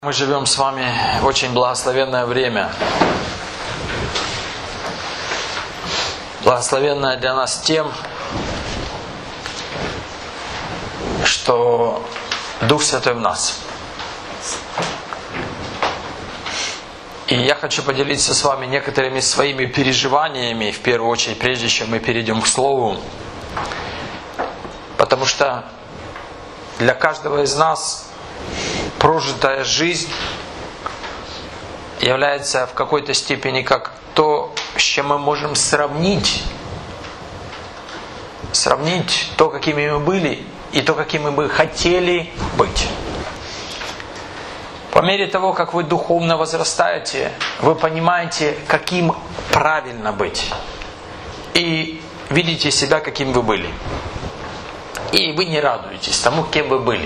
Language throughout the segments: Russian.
Мы живем с вами в очень благословенное время. Благословенное для нас тем, что Дух Святой в нас. И я хочу поделиться с вами некоторыми своими переживаниями, в первую очередь, прежде чем мы перейдем к Слову. Потому что для каждого из нас прожитая жизнь является в какой-то степени как то, с чем мы можем сравнить то, какими мы были, и то, какими мы бы хотели быть. По мере того, как вы духовно возрастаете, вы понимаете, каким правильно быть. И видите себя, каким вы были. И вы не радуетесь тому, кем вы были.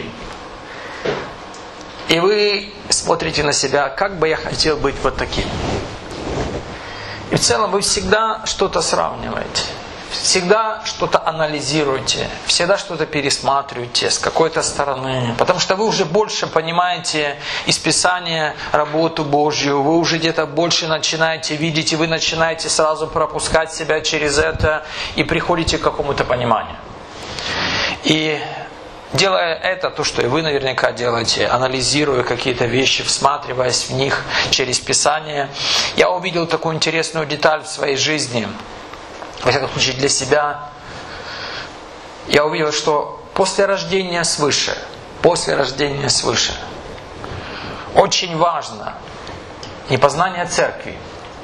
И вы смотрите на себя, как бы я хотел быть вот таким. И в целом вы всегда что-то сравниваете. Всегда что-то анализируете. Всегда что-то пересматриваете с какой-то стороны. Потому что вы уже больше понимаете из Писания работу Божью. Вы уже где-то больше начинаете видеть. И вы начинаете сразу пропускать себя через это. И приходите к какому-то пониманию. И делая это, то, что и вы наверняка делаете, анализируя какие-то вещи, всматриваясь в них через Писание, я увидел такую интересную деталь в своей жизни. Во всяком случае, для себя. Я увидел, что после рождения свыше, очень важно не познание церкви,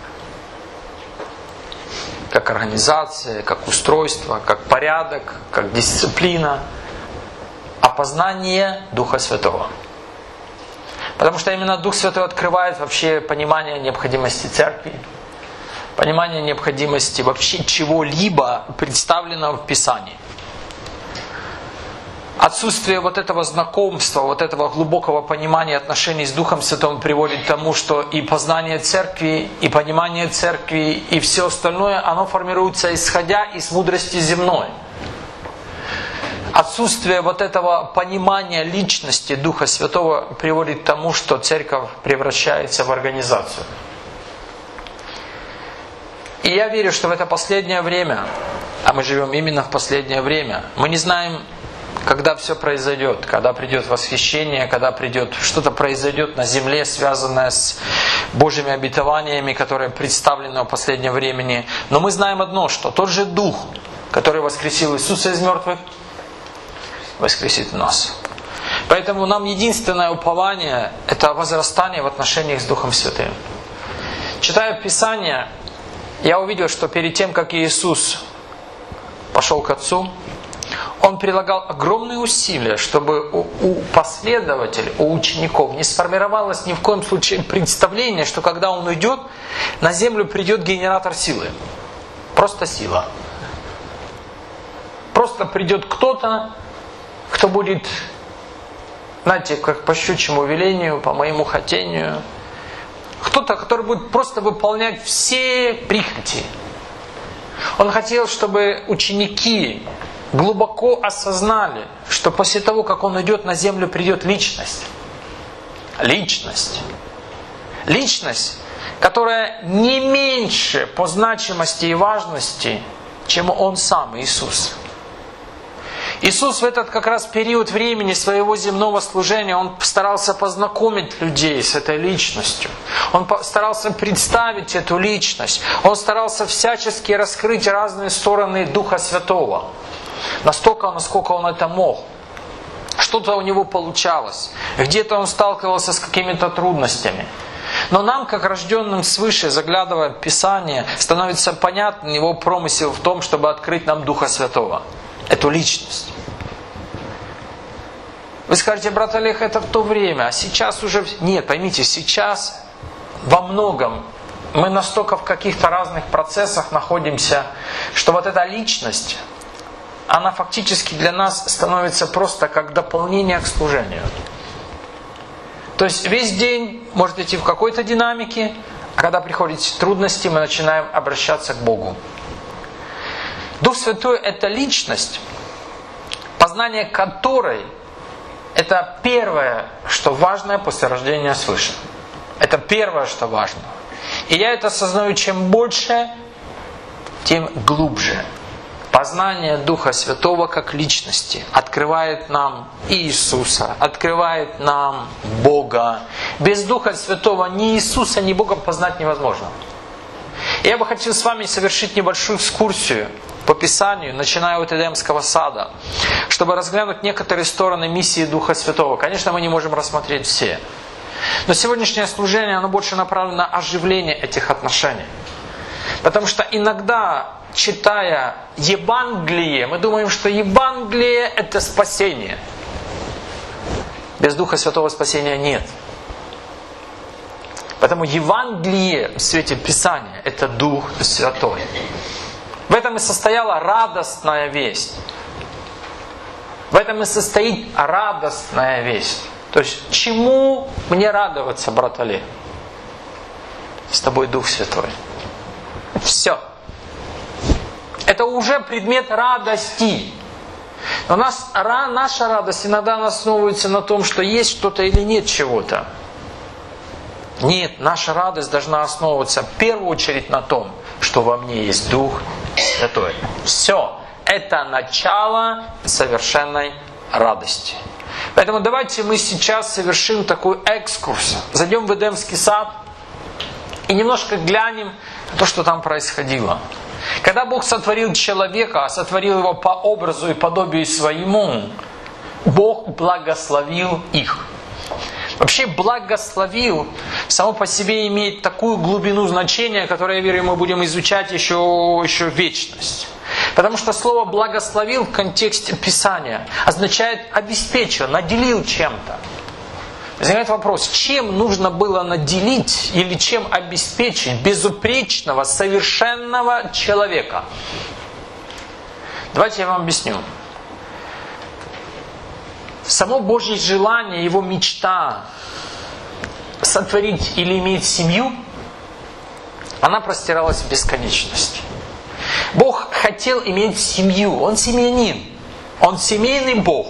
как организация, как устройство, как порядок, как дисциплина, а познание Духа Святого. Потому что именно Дух Святой открывает вообще понимание необходимости церкви, понимание необходимости вообще чего-либо представленного в Писании. Отсутствие вот этого знакомства, вот этого глубокого понимания отношений с Духом Святым приводит к тому, что и познание церкви, и понимание церкви, и все остальное, оно формируется исходя из мудрости земной. Отсутствие вот этого понимания личности Духа Святого приводит к тому, что церковь превращается в организацию. И я верю, что в это последнее время, а мы живем именно в последнее время, мы не знаем, когда все произойдет, когда придет восхищение, когда придет что-то произойдет на земле, связанное с Божьими обетованиями, которые представлены в последнее времени. Но мы знаем одно, что тот же Дух, который воскресил Иисуса из мертвых, воскресит нас. Поэтому нам единственное упование – это возрастание в отношениях с Духом Святым. Читая Писание, я увидел, что перед тем, как Иисус пошел к Отцу, Он прилагал огромные усилия, чтобы у последователей, у учеников не сформировалось ни в коем случае представление, что когда Он уйдет, на землю придет генератор силы. Просто сила. Просто придет кто-то, кто будет, знаете, как по щучьему велению, по моему хотению. Кто-то, который будет просто выполнять все прихоти. Он хотел, чтобы ученики глубоко осознали, что после того, как Он идет, на землю придет личность. Личность, которая не меньше по значимости и важности, чем Он сам, Иисус. Иисус в этот как раз период времени своего земного служения, Он старался познакомить людей с этой личностью. Он старался представить эту личность. Он старался всячески раскрыть разные стороны Духа Святого. Настолько, насколько Он это мог. Что-то у Него получалось. Где-то Он сталкивался с какими-то трудностями. Но нам, как рожденным свыше, заглядывая в Писание, становится понятен Его промысел в том, чтобы открыть нам Духа Святого. Эту личность. Вы скажете, брат Олег, это в то время, а сейчас уже... Нет, поймите, сейчас во многом мы настолько в каких-то разных процессах находимся, что вот эта личность, она фактически для нас становится просто как дополнение к служению. То есть весь день может идти в какой-то динамике, а когда приходят трудности, мы начинаем обращаться к Богу. Дух Святой – это личность, познание которой это первое, что важное после рождения свыше. Это первое, что важно. И я это осознаю, чем больше, тем глубже. Познание Духа Святого как личности открывает нам Иисуса, открывает нам Бога. Без Духа Святого ни Иисуса, ни Бога познать невозможно. Я бы хотел с вами совершить небольшую экскурсию по Писанию, начиная от Эдемского сада, чтобы разглянуть некоторые стороны миссии Духа Святого. Конечно, мы не можем рассмотреть все. Но сегодняшнее служение, оно больше направлено на оживление этих отношений. Потому что иногда, читая Евангелие, мы думаем, что Евангелие – это спасение. Без Духа Святого спасения нет. Поэтому Евангелие в свете Писания – это Дух Святой. В этом и состояла радостная весть. В этом и состоит радостная весть. То есть, чему мне радоваться, брат Олег? С тобой Дух Святой. Все. Это уже предмет радости. Но наша радость иногда основывается на том, что есть что-то или нет чего-то. Нет, наша радость должна основываться в первую очередь на том, что во мне есть Дух Святой. Все. Это начало совершенной радости. Поэтому давайте мы сейчас совершим такой экскурс. Зайдем в Эдемский сад и немножко глянем на то, что там происходило. Когда Бог сотворил человека, сотворил его по образу и подобию своему, Бог благословил их. Вообще благословил само по себе имеет такую глубину значения, которое, я верю, мы будем изучать еще вечность. Потому что слово «благословил» в контексте Писания означает «обеспечил», «наделил» чем-то. Возникает вопрос, чем нужно было наделить или чем обеспечить безупречного, совершенного человека? Давайте я вам объясню. Само Божье желание, Его мечта сотворить или иметь семью, она простиралась в бесконечность. Бог хотел иметь семью. Он семьянин. Он семейный Бог.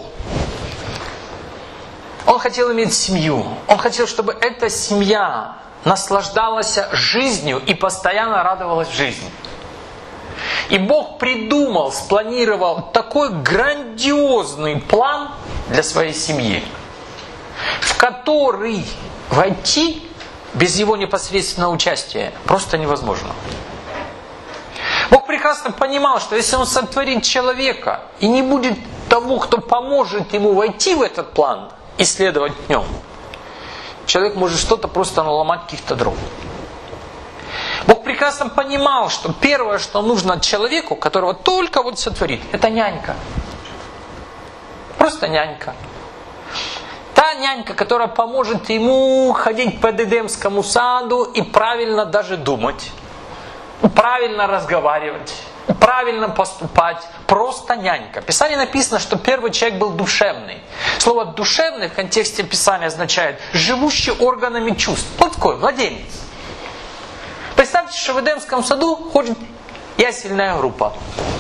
Он хотел иметь семью. Он хотел, чтобы эта семья наслаждалась жизнью и постоянно радовалась жизни. И Бог придумал, спланировал такой грандиозный план для своей семьи, в который войти без его непосредственного участия просто невозможно. Бог прекрасно понимал, что если Он сотворит человека и не будет того, кто поможет ему войти в этот план и следовать в нем, человек может что-то просто наломать каких-то дров. Бог прекрасно понимал, что первое, что нужно человеку, которого только вот сотворит, это нянька. Просто нянька. Та нянька, которая поможет ему ходить по Эдемскому саду и правильно даже думать, правильно разговаривать, правильно поступать. Просто нянька. В Писании написано, что первый человек был душевный. Слово «душевный» в контексте Писания означает «живущий органами чувств». Вот такой, младенец. Представьте, что в Эдемском саду ходит ясельная группа.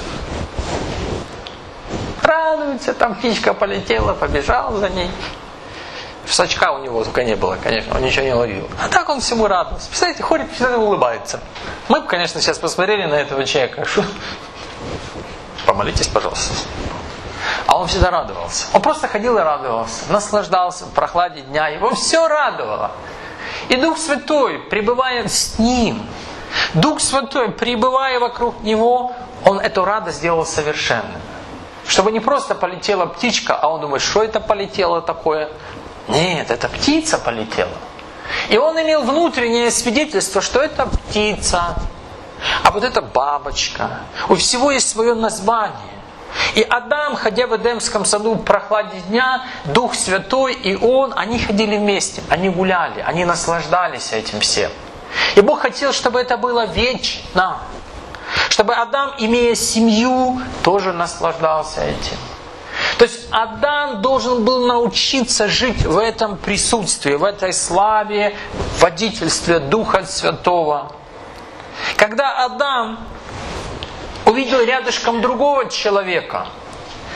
Радуется, там птичка полетела, побежал за ней. Сачка у него только не было, конечно, он ничего не ловил. А так он всему радуется. Представляете, ходит, всегда улыбается. Мы бы, конечно, сейчас посмотрели на этого человека. Помолитесь, пожалуйста. А он всегда радовался. Он просто ходил и радовался. Наслаждался в прохладе дня. Его все радовало. И Дух Святой, пребывая с ним, Дух Святой, пребывая вокруг него, он эту радость сделал совершенной. Чтобы не просто полетела птичка, а он думает, что это полетело такое? Нет, это птица полетела. И он имел внутреннее свидетельство, что это птица, а вот это бабочка. У всего есть свое название. И Адам, ходя в Эдемском саду в прохладе дня, Дух Святой и он, они ходили вместе, они гуляли, они наслаждались этим всем. И Бог хотел, чтобы это было вечно. Чтобы Адам, имея семью, тоже наслаждался этим. То есть Адам должен был научиться жить в этом присутствии, в этой славе, в водительстве Духа Святого. Когда Адам увидел рядышком другого человека, в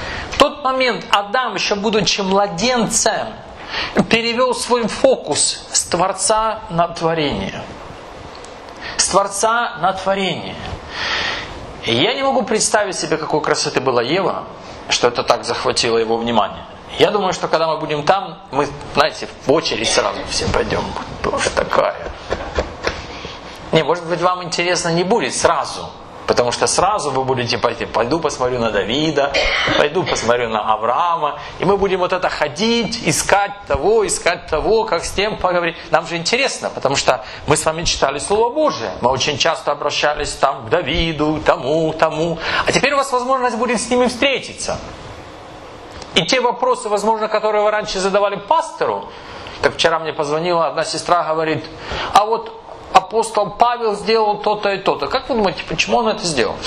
тот момент Адам, еще будучи младенцем, перевел свой фокус с Творца на творение. С Творца на творение. И я не могу представить себе, какой красоты была Ева, что это так захватило его внимание. Я думаю, что когда мы будем там, мы, знаете, в очередь сразу все пойдем. Боже, такая. Не, может быть, вам интересно не будет сразу. Потому что сразу вы будете пойду посмотрю на Давида, пойду посмотрю на Авраама. И мы будем вот это ходить, искать того, как с тем поговорить. Нам же интересно, потому что мы с вами читали Слово Божие. Мы очень часто обращались там к Давиду, тому. А теперь у вас возможность будет с ними встретиться. И те вопросы, возможно, которые вы раньше задавали пастору, как вчера мне позвонила одна сестра, говорит, а вот апостол Павел сделал то-то и то-то. Как вы думаете, почему он это сделал?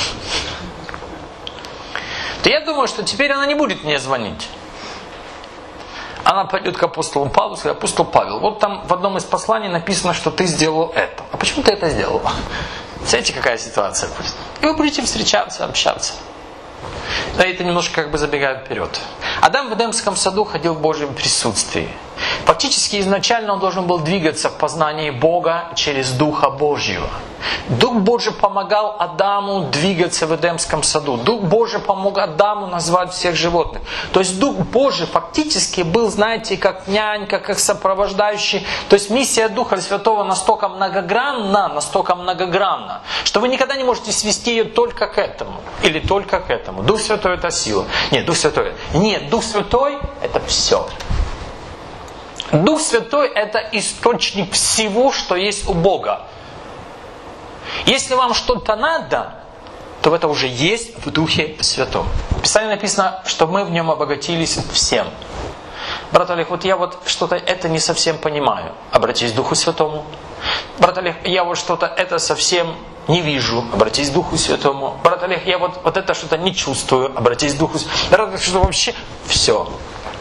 То я думаю, что теперь она не будет мне звонить. Она пойдет к апостолу Павлу и скажет, апостол Павел, вот там в одном из посланий написано, что ты сделал это. А почему ты это сделал? Знаете, какая ситуация будет? И вы будете встречаться, общаться. Но это немножко как бы забегает вперед. Адам в Эдемском саду ходил в Божьем присутствии. Фактически изначально он должен был двигаться в познании Бога через Духа Божьего. Дух Божий помогал Адаму двигаться в Эдемском саду. Дух Божий помог Адаму назвать всех животных. То есть Дух Божий фактически был, знаете, как нянька, как сопровождающий. То есть миссия Духа Святого настолько многогранна, что вы никогда не можете свести ее только к этому. Или только к этому. Дух Святой это сила. Дух Святой это все. Дух Святой это источник всего, что есть у Бога. Если вам что-то надо, то это уже есть в Духе Святом. В Писании написано, что мы в нем обогатились всем. Брат Олег, вот я что-то это не совсем понимаю. Обратись к Духу Святому. Брат Олег, я что-то это совсем не вижу. Обратись к Духу Святому. Брат Олег, я это что-то не чувствую. Обратись к Духу Святому. Брат Олег, что вообще все.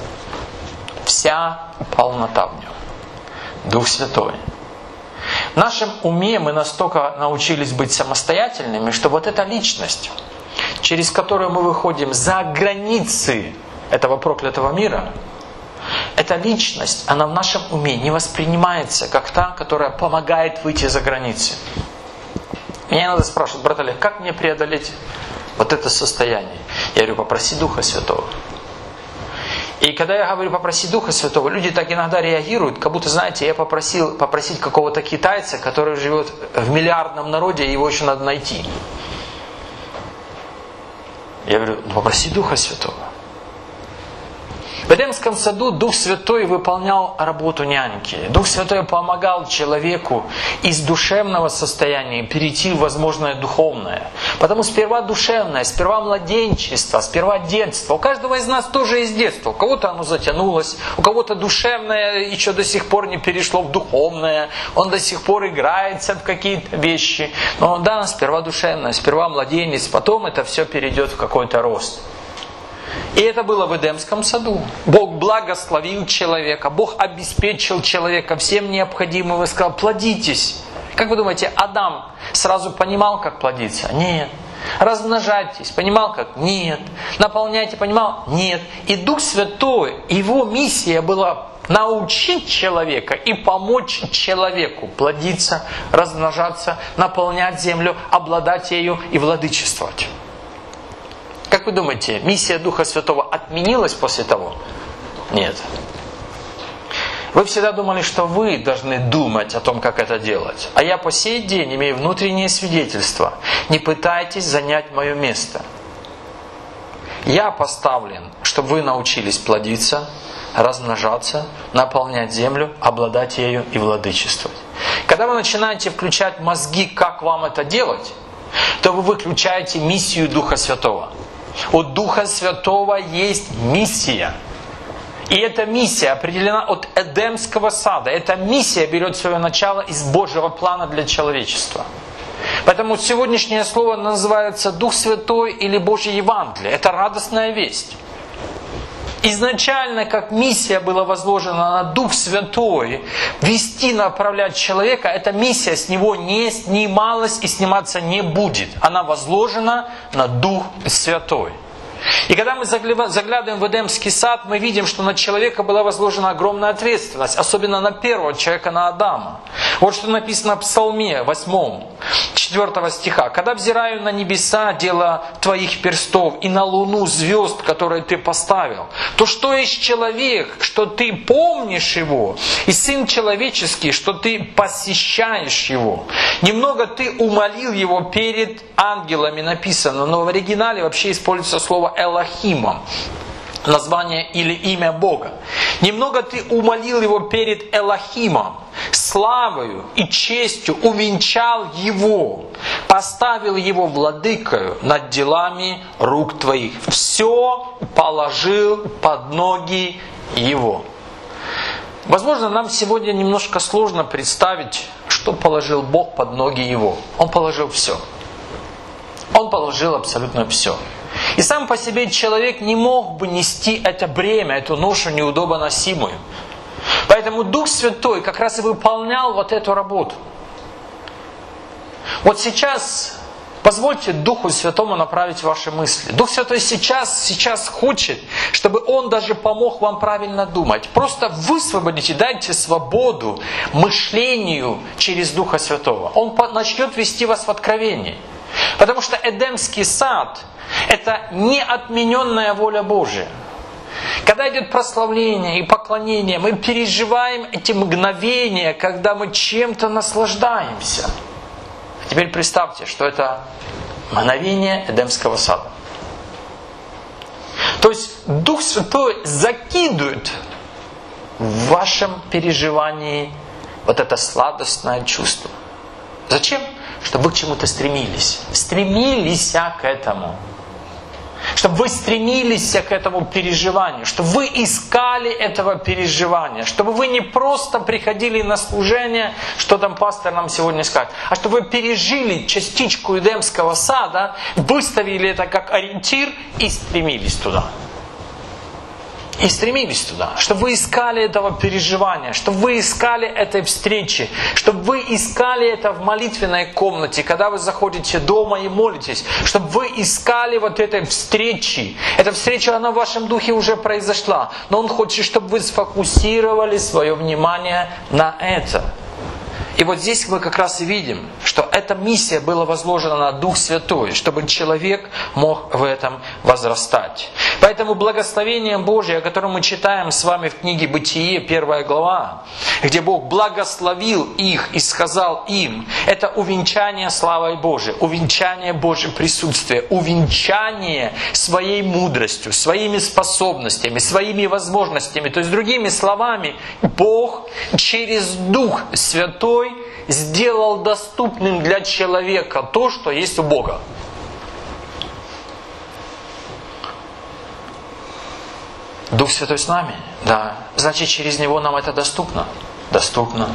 Вся полнота в нем. Дух Святой. В нашем уме мы настолько научились быть самостоятельными, что вот эта личность, через которую мы выходим за границы этого проклятого мира, эта личность, она в нашем уме не воспринимается как та, которая помогает выйти за границы. Меня надо спрашивать, брат Олег, как мне преодолеть вот это состояние? Я говорю, попроси Духа Святого. И когда я говорю попроси Духа Святого, люди так иногда реагируют, как будто, знаете, я попросить какого-то китайца, который живет в миллиардном народе, и его еще надо найти. Я говорю, попроси Духа Святого. В Эдемском саду Дух Святой выполнял работу няньки. Дух Святой помогал человеку из душевного состояния перейти в возможное духовное. Потому сперва душевное, сперва младенчество, сперва детство. У каждого из нас тоже есть детство. У кого-то оно затянулось, у кого-то душевное еще до сих пор не перешло в духовное. Он до сих пор играется в какие-то вещи. Но да, сперва душевное, сперва младенец, потом это все перейдет в какой-то рост. И это было в Эдемском саду. Бог благословил человека, Бог обеспечил человека всем необходимым и сказал, плодитесь. Как вы думаете, Адам сразу понимал, как плодиться? Нет. Размножайтесь, понимал как? Нет. Наполняйте, понимал? Нет. И Дух Святой, его миссия была научить человека и помочь человеку плодиться, размножаться, наполнять землю, обладать ею и владычествовать. Как вы думаете, миссия Духа Святого отменилась после того? Нет. Вы всегда думали, что вы должны думать о том, как это делать. А я по сей день имею внутреннее свидетельство. Не пытайтесь занять мое место. Я поставлен, чтобы вы научились плодиться, размножаться, наполнять землю, обладать ею и владычествовать. Когда вы начинаете включать мозги, как вам это делать, то вы выключаете миссию Духа Святого. У Духа Святого есть миссия. И эта миссия определена от Эдемского сада. Эта миссия берет свое начало из Божьего плана для человечества. Поэтому сегодняшнее слово называется Дух Святой или Божье Евангелие. Это радостная весть. Изначально, как миссия была возложена на Дух Святой, вести, направлять человека, эта миссия с него не снималась и сниматься не будет. Она возложена на Дух Святой. И когда мы заглядываем в Эдемский сад, мы видим, что на человека была возложена огромная ответственность, особенно на первого человека, на Адама. Вот что написано в Псалме 8, 4 стиха. «Когда взираю на небеса, дело твоих перстов, и на луну звезд, которые ты поставил, то что есть человек, что ты помнишь его, и сын человеческий, что ты посещаешь его? Немного ты умолил его перед ангелами», написано, но в оригинале вообще используется слово «элохимом», название или имя Бога. «Немного ты умолил его перед Элохимом, славою и честью увенчал его, поставил его владыкою над делами рук твоих, все положил под ноги его». Возможно, нам сегодня немножко сложно представить, что положил Бог под ноги его. Он положил все. Он положил абсолютно все. И сам по себе человек не мог бы нести это бремя, эту ношу неудобно носимую. Поэтому Дух Святой как раз и выполнял вот эту работу. Вот сейчас позвольте Духу Святому направить ваши мысли. Дух Святой сейчас хочет, чтобы Он даже помог вам правильно думать. Просто высвободите, дайте свободу мышлению через Духа Святого. Он начнет вести вас в откровение. Потому что Эдемский сад – это неотмененная воля Божия. Когда идет прославление и поклонение, мы переживаем эти мгновения, когда мы чем-то наслаждаемся. Теперь представьте, что это мгновение Эдемского сада. То есть Дух Святой закидывает в вашем переживании вот это сладостное чувство. Зачем? Чтобы вы к чему-то стремились. Стремились к этому. Чтобы вы стремились к этому переживанию. Чтобы вы искали этого переживания. Чтобы вы не просто приходили на служение, что там пастор нам сегодня скажет, а чтобы вы пережили частичку Эдемского сада, выставили это как ориентир и стремились туда. И стремились туда, чтобы вы искали этого переживания, чтобы вы искали этой встречи, чтобы вы искали это в молитвенной комнате, когда вы заходите дома и молитесь, чтобы вы искали вот этой встречи. Эта встреча, она в вашем духе уже произошла, но Он хочет, чтобы вы сфокусировали свое внимание на это. И вот здесь мы как раз и видим, что эта миссия была возложена на Дух Святой, чтобы человек мог в этом возрастать. Поэтому благословение Божие, о котором мы читаем с вами в книге Бытие, 1 глава, где Бог благословил их и сказал им, это увенчание славой Божией, увенчание Божьего присутствия, увенчание своей мудростью, своими способностями, своими возможностями. То есть, другими словами, Бог через Дух Святой сделал доступным для человека то, что есть у Бога. Дух Святой с нами? Да. Значит, через Него нам это доступно? Доступно.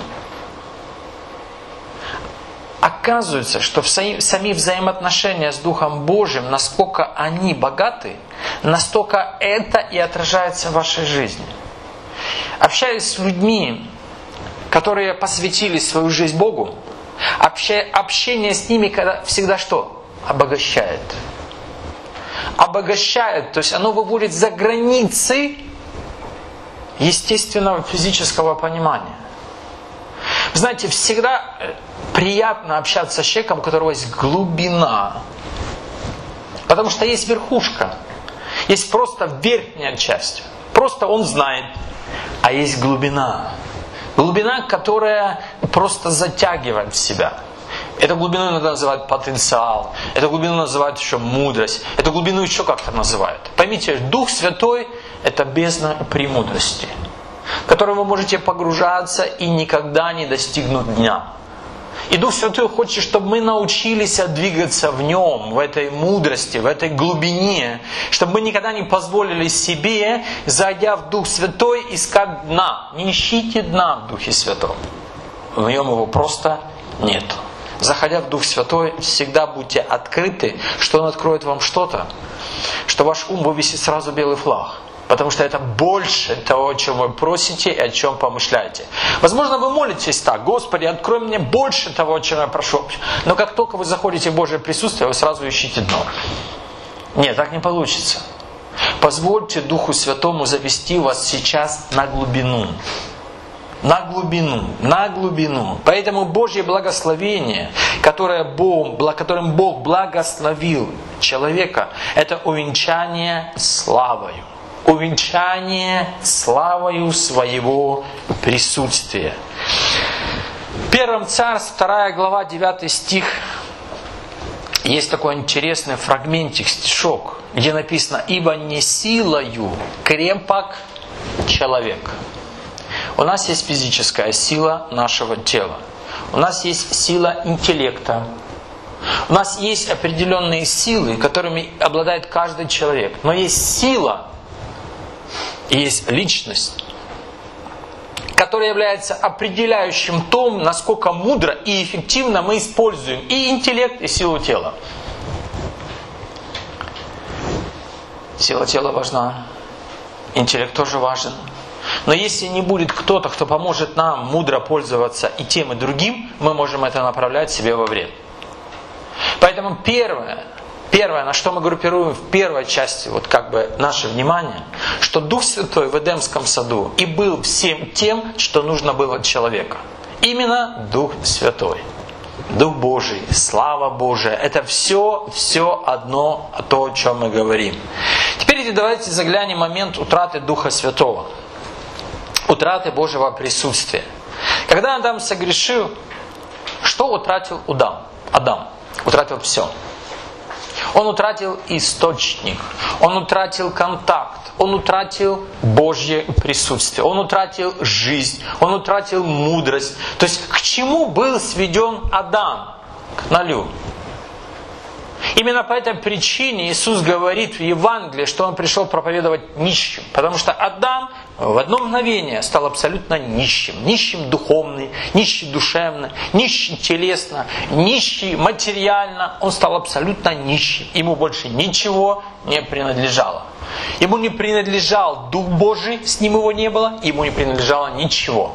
Оказывается, что сами взаимоотношения с Духом Божьим, насколько они богаты, настолько это и отражается в вашей жизни. Общаясь с людьми, которые посвятили свою жизнь Богу, общение с ними всегда что? Обогащает. Обогащает, то есть оно выводит за границы естественного физического понимания. Вы знаете, всегда приятно общаться с человеком, у которого есть глубина. Потому что есть верхушка, есть просто верхняя часть. Просто он знает, а есть глубина. Глубина, которая просто затягивает в себя. Эту глубину иногда называют потенциал. Эту глубину называют еще мудрость. Эту глубину еще как-то называют. Поймите, Дух Святой – это бездна премудрости, в которую вы можете погружаться и никогда не достигнуть дня. И Дух Святой хочет, чтобы мы научились двигаться в Нем, в этой мудрости, в этой глубине, чтобы мы никогда не позволили себе, зайдя в Дух Святой, искать дна. Не ищите дна в Духе Святом. В Нем его просто нет. Заходя в Дух Святой, всегда будьте открыты, что Он откроет вам что-то, что ваш ум вывесит сразу белый флаг. Потому что это больше того, о чем вы просите и о чем помышляете. Возможно, вы молитесь так: Господи, открой мне больше того, о чем я прошу. Но как только вы заходите в Божье присутствие, вы сразу ищете дно. Нет, так не получится. Позвольте Духу Святому завести вас сейчас на глубину. На глубину, на глубину. Поэтому Божье благословение, которым Бог благословил человека, это увенчание славою. Увенчание славою своего присутствия. 1 Царств, 2 глава, 9 стих. Есть такой интересный фрагментик, стишок, где написано: «Ибо не силою крепок человек». У нас есть физическая сила нашего тела. У нас есть сила интеллекта. У нас есть определенные силы, которыми обладает каждый человек. Но есть сила, есть личность, которая является определяющим том, насколько мудро и эффективно мы используем и интеллект, и силу тела. Сила тела важна, интеллект тоже важен. Но если не будет кто-то, кто поможет нам мудро пользоваться и тем, и другим, мы можем это направлять себе во вред. Поэтому первое, на что мы группируем в первой части наше внимание, что Дух Святой в Эдемском саду и был всем тем, что нужно было человеку. Именно Дух Святой. Дух Божий, слава Божия. Это все одно то, о чем мы говорим. Теперь давайте заглянем в момент утраты Духа Святого. Утраты Божьего присутствия. Когда Адам согрешил, что утратил Адам? Утратил все. Он утратил источник, он утратил контакт, он утратил Божье присутствие, он утратил жизнь, он утратил мудрость. То есть к чему был сведен Адам? К нулю. Именно по этой причине Иисус говорит в Евангелии, что Он пришел проповедовать нищим. Потому что Адам в одно мгновение стал абсолютно нищим. Нищим духовно, нищим душевно, нищим телесно, нищим материально. Он стал абсолютно нищим. Ему больше ничего не принадлежало. Ему не принадлежал Дух Божий, с ним его не было, ему не принадлежало ничего.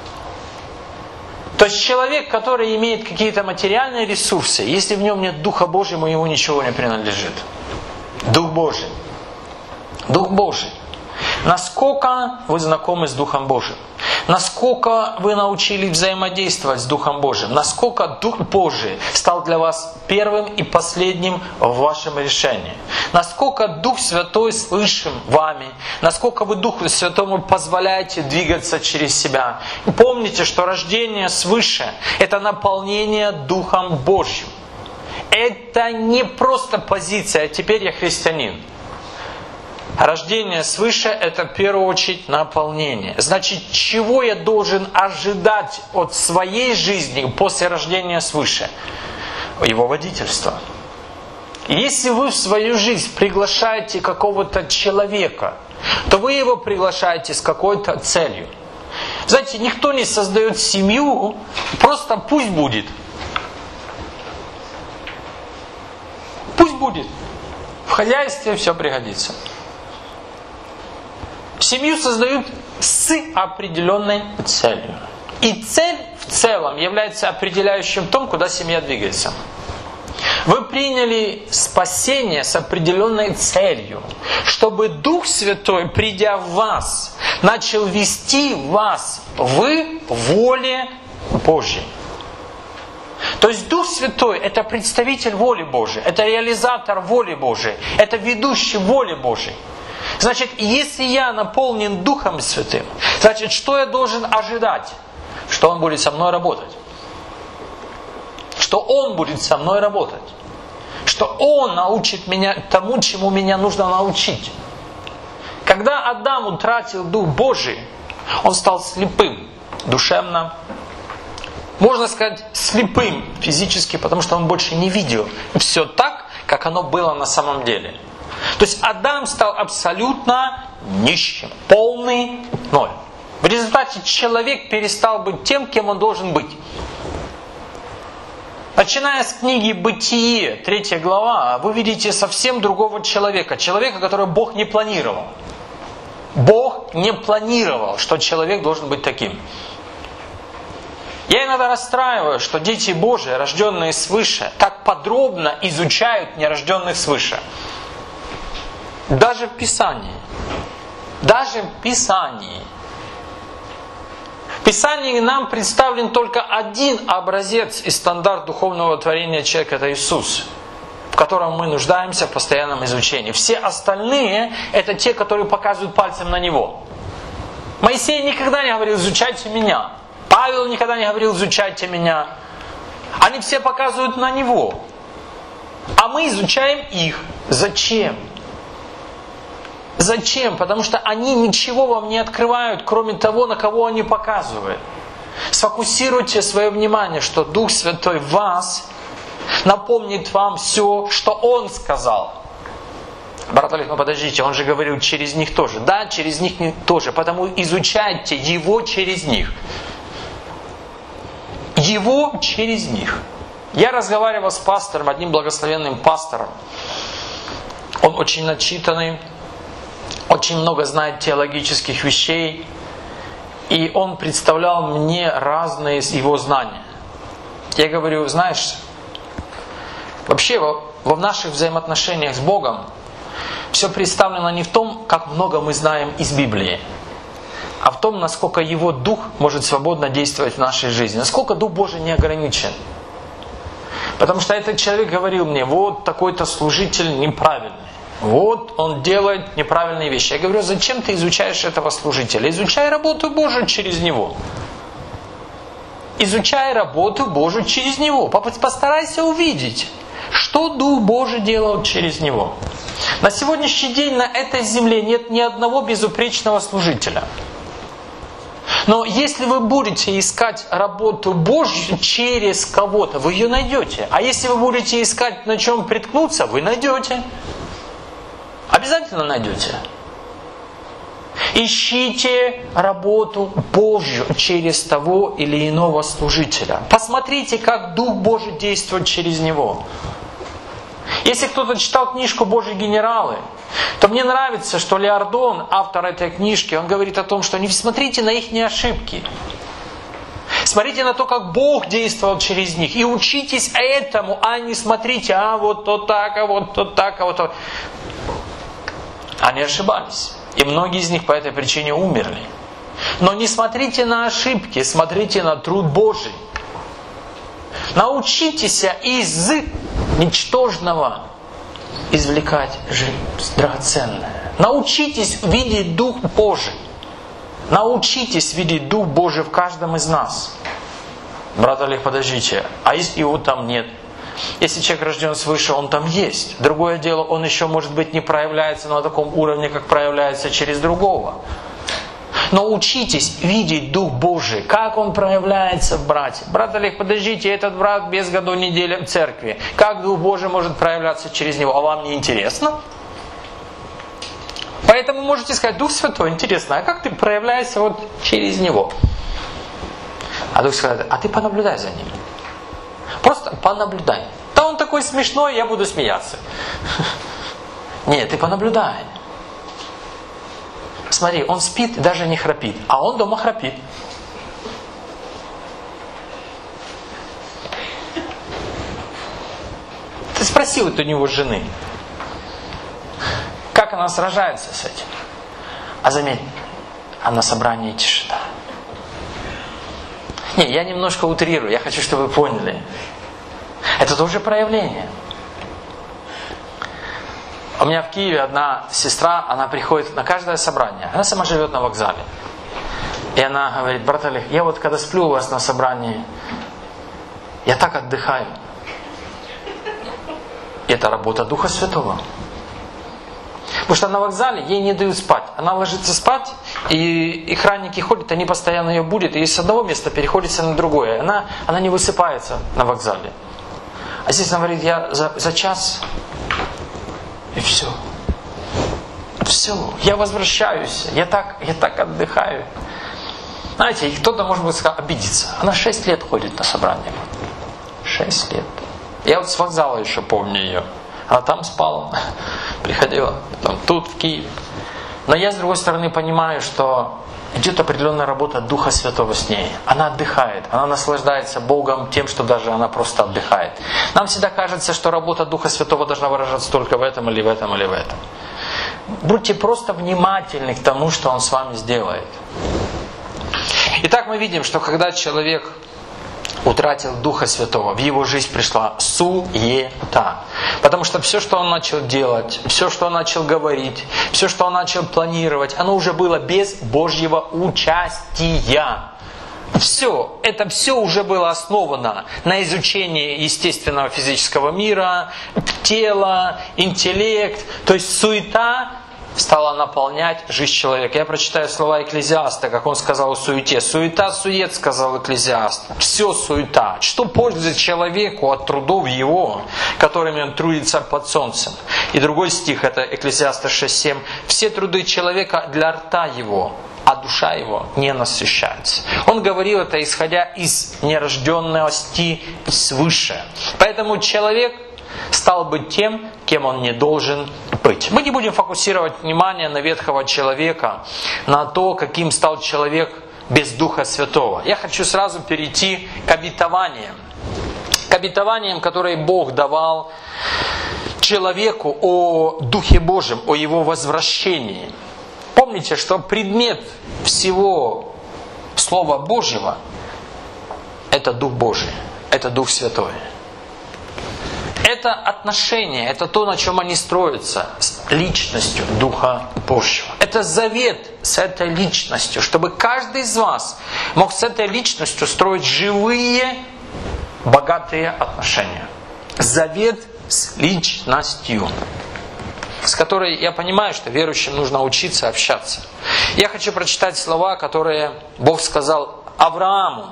То есть человек, который имеет какие-то материальные ресурсы, если в нем нет Духа Божьего, ему ничего не принадлежит. Дух Божий. Дух Божий. Насколько вы знакомы с Духом Божьим? Насколько вы научились взаимодействовать с Духом Божьим? Насколько Дух Божий стал для вас первым и последним в вашем решении? Насколько Дух Святой слышим вами? Насколько вы Духу Святому позволяете двигаться через себя? Помните, что рождение свыше – это наполнение Духом Божьим. Это не просто позиция, теперь я христианин. Рождение свыше – это в первую очередь наполнение. Значит, чего я должен ожидать от своей жизни после рождения свыше? Его водительство. Если вы в свою жизнь приглашаете какого-то человека, то вы его приглашаете с какой-то целью. Знаете, никто не создает семью, просто пусть будет. Пусть будет. В хозяйстве все пригодится. Семью создают с определенной целью. И цель в целом является определяющим в том, куда семья двигается. Вы приняли спасение с определенной целью, чтобы Дух Святой, придя в вас, начал вести вас в воле Божьей. То есть Дух Святой – это представитель воли Божьей, это реализатор воли Божьей, это ведущий воли Божьей. Значит, если я наполнен Духом Святым, значит, что я должен ожидать? Что Он будет со мной работать. Что Он будет со мной работать. Что Он научит меня тому, чему меня нужно научить. Когда Адам утратил Дух Божий, он стал слепым душевно. Можно сказать, слепым физически, потому что он больше не видел все так, как оно было на самом деле. То есть Адам стал абсолютно нищим, полный ноль. В результате человек перестал быть тем, кем он должен быть. Начиная с книги «Бытие», 3 глава, вы видите совсем другого человека. Человека, которого Бог не планировал. Бог не планировал, что человек должен быть таким. Я иногда расстраиваюсь, что дети Божии, рожденные свыше, так подробно изучают нерожденных свыше. Даже в Писании. Даже в Писании. В Писании нам представлен только один образец и стандарт духовного творения человека – это Иисус, в котором мы нуждаемся в постоянном изучении. Все остальные – это те, которые показывают пальцем на Него. Моисей никогда не говорил «изучайте меня». Павел никогда не говорил «изучайте меня». Они все показывают на Него. А мы изучаем их. Зачем? Зачем? Потому что они ничего вам не открывают, кроме того, на кого они показывают. Сфокусируйте свое внимание, что Дух Святой в вас напомнит вам все, что Он сказал. Брат Олег, ну подождите, Он же говорил через них тоже. Да, через них тоже. Потому изучайте Его через них. Его через них. Я разговаривал с пастором, одним благословенным пастором. Он очень начитанный, очень много знает теологических вещей. И он представлял мне разные его знания. Я говорю, знаешь, вообще во наших взаимоотношениях с Богом все представлено не в том, как много мы знаем из Библии, а в том, насколько Его Дух может свободно действовать в нашей жизни. Насколько Дух Божий не ограничен. Потому что этот человек говорил мне, вот такой-то служитель неправильный. Вот он делает неправильные вещи. Я говорю, зачем ты изучаешь этого служителя? Изучай работу Божию через него. Изучай работу Божию через него. Постарайся увидеть, что Дух Божий делал через него. На сегодняшний день на этой земле нет ни одного безупречного служителя. Но если вы будете искать работу Божью через кого-то, вы ее найдете. А если вы будете искать, на чем приткнуться, вы найдете. Обязательно найдете. Ищите работу Божью через того или иного служителя. Посмотрите, как Дух Божий действует через него. Если кто-то читал книжку «Божьи генералы», то мне нравится, что Леордон, автор этой книжки, он говорит о том, что не смотрите на их ошибки. Смотрите на то, как Бог действовал через них. И учитесь этому, а не смотрите, вот то так, а вот то так, а вот то. Они ошибались. И многие из них по этой причине умерли. Но не смотрите на ошибки, смотрите на труд Божий. Научитесь из ничтожного извлекать драгоценное. Научитесь видеть Дух Божий. Научитесь видеть Дух Божий в каждом из нас. Брат Олег, подождите, а если его там нет? Если человек рожден свыше, он там есть. Другое дело, он еще, может быть, не проявляется на таком уровне, как проявляется через другого. Но учитесь видеть Дух Божий, как Он проявляется в брате. Брат Олег, подождите, этот брат без году неделя в церкви. Как Дух Божий может проявляться через него? А вам не интересно? Поэтому можете сказать, Дух Святой, интересно, а как ты проявляешься вот через него? А Дух сказать, а ты понаблюдай за ним. Просто понаблюдай. Да он такой смешной, я буду смеяться. Нет, ты понаблюдай. Смотри, он спит и даже не храпит. А он дома храпит. Ты спроси вот у него жены, как она сражается с этим. А заметь, а на собрании тишина. Не, я немножко утрирую, я хочу, чтобы вы поняли. Это тоже проявление. У меня в Киеве одна сестра, она приходит на каждое собрание. Она сама живет на вокзале. И она говорит, брат Олег, я вот когда сплю у вас на собрании, я так отдыхаю. Это работа Духа Святого. Потому что на вокзале ей не дают спать. Она ложится спать, и охранники ходят, они постоянно ее будут, и с одного места переходит на другое. Она не высыпается на вокзале. А здесь она говорит, я за час, и все. Все, я возвращаюсь, я так отдыхаю. Знаете, кто-то, может быть, обидится. Она 6 лет ходит на собрание. 6 лет. Я вот с вокзала еще помню ее. Она там спала, приходила, потом тут, в Киеве. Но я, с другой стороны, понимаю, что идет определенная работа Духа Святого с ней. Она отдыхает, она наслаждается Богом тем, что даже она просто отдыхает. Нам всегда кажется, что работа Духа Святого должна выражаться только в этом или в этом или в этом. будьте просто внимательны к тому, что Он с вами сделает. Итак, мы видим, что когда человек утратил Духа Святого, в его жизнь пришла суета. Потому что все, что он начал делать, все, что он начал говорить, все, что он начал планировать, оно уже было без Божьего участия. Это все уже было основано на изучении естественного физического мира, тела, интеллект. То есть суета стала наполнять жизнь человека. Я прочитаю слова Экклезиаста, как он сказал о суете. «Суета, сует», сказал Экклезиаст. Все суета. Что пользует человеку от трудов его, которыми он трудится под солнцем? И другой стих, это Экклезиаста 6:7. «Все труды человека для рта его, а душа его не насыщается». Он говорил это, исходя из нерожденности свыше. Поэтому человек стал быть тем, кем он не должен быть. Мы не будем фокусировать внимание на ветхого человека, на то, каким стал человек без Духа Святого. Я хочу сразу перейти к обетованиям. К обетованиям, которые Бог давал человеку о Духе Божьем, о Его возвращении. Помните, что предмет всего Слова Божьего – это Дух Божий, это Дух Святой. Это отношения, это то, на чем они строятся, с личностью Духа Божьего. Это завет с этой личностью, чтобы каждый из вас мог с этой личностью строить живые, богатые отношения. Завет с личностью, с которой я понимаю, что верующим нужно учиться общаться. Я хочу прочитать слова, которые Бог сказал Аврааму.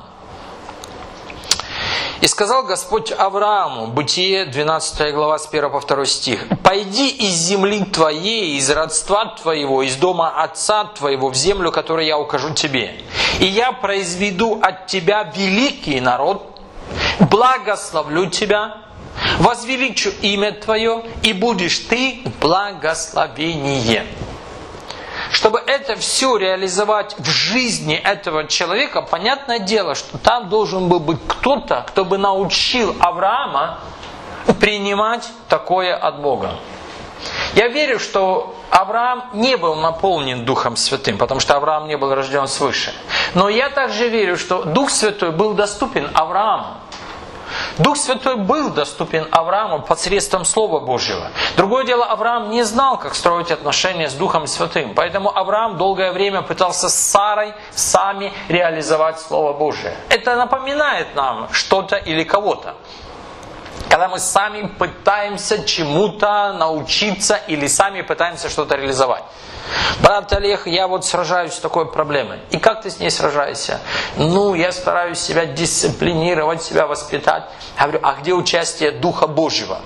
«И сказал Господь Аврааму», Бытие 12 глава с 1 по 2 стих, «Пойди из земли твоей, из родства твоего, из дома отца твоего в землю, которую я укажу тебе. И я произведу от тебя великий народ, благословлю тебя, возвеличу имя твое, и будешь ты благословение». Чтобы это все реализовать в жизни этого человека, понятное дело, что там должен был быть кто-то, кто бы научил Авраама принимать такое от Бога. Я верю, что Авраам не был наполнен Духом Святым, потому что Авраам не был рожден свыше. Но я также верю, что Дух Святой был доступен Аврааму. Дух Святой был доступен Аврааму посредством Слова Божьего. Другое дело, Авраам не знал, как строить отношения с Духом Святым. Поэтому Авраам долгое время пытался с Сарой сами реализовать Слово Божие. Это напоминает нам что-то или кого-то. Когда мы сами пытаемся чему-то научиться или сами пытаемся что-то реализовать. Брат Олег, я сражаюсь с такой проблемой. И как ты с ней сражаешься? Я стараюсь себя дисциплинировать, себя воспитать. Я говорю, а где участие Духа Божьего?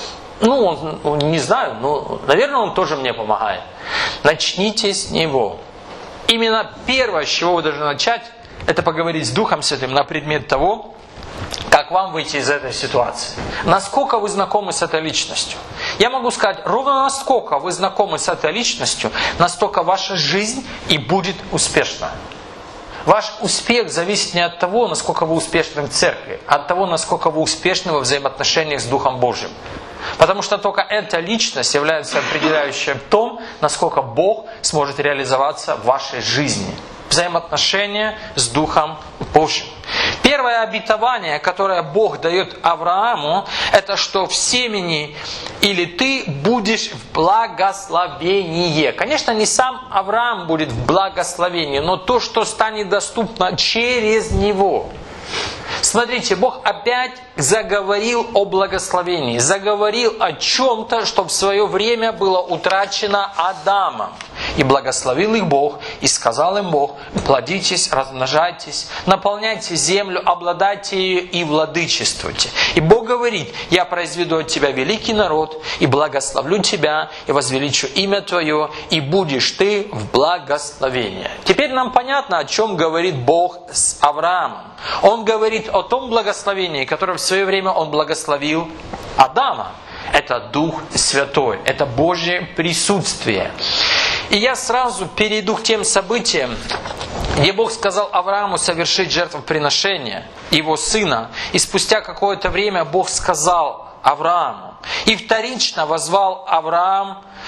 Не знаю, наверное, он тоже мне помогает. Начните с него. Именно первое, с чего вы должны начать, это поговорить с Духом Святым на предмет того, как вам выйти из этой ситуации. Насколько вы знакомы с этой личностью. Я могу сказать, ровно насколько вы знакомы с этой личностью, настолько ваша жизнь и будет успешна. Ваш успех зависит не от того, насколько вы успешны в церкви, а от того, насколько вы успешны во взаимоотношениях с Духом Божьим. Потому что только эта личность является определяющей в том, насколько Бог сможет реализоваться в вашей жизни. Взаимоотношения с Духом Божьим. Первое обетование, которое Бог дает Аврааму, это что в семени или ты будешь в благословении. Конечно, не сам Авраам будет в благословении, но то, что станет доступно через него. Смотрите, Бог опять заговорил о благословении, заговорил о чем-то, что в свое время было утрачено Адамом. И благословил их Бог, и сказал им Бог, плодитесь, размножайтесь, наполняйте землю, обладайте ею и владычествуйте. И Бог говорит, я произведу от тебя великий народ, и благословлю тебя, и возвеличу имя твое, и будешь ты в благословении. Теперь нам понятно, о чем говорит Бог с Авраамом. Он говорит о том благословении, которое в свое время Он благословил Адама. Это Дух Святой, это Божье присутствие. И я сразу перейду к тем событиям, где Бог сказал Аврааму совершить жертвоприношение его сына. И спустя какое-то время Бог сказал Аврааму. И вторично воззвал Авраам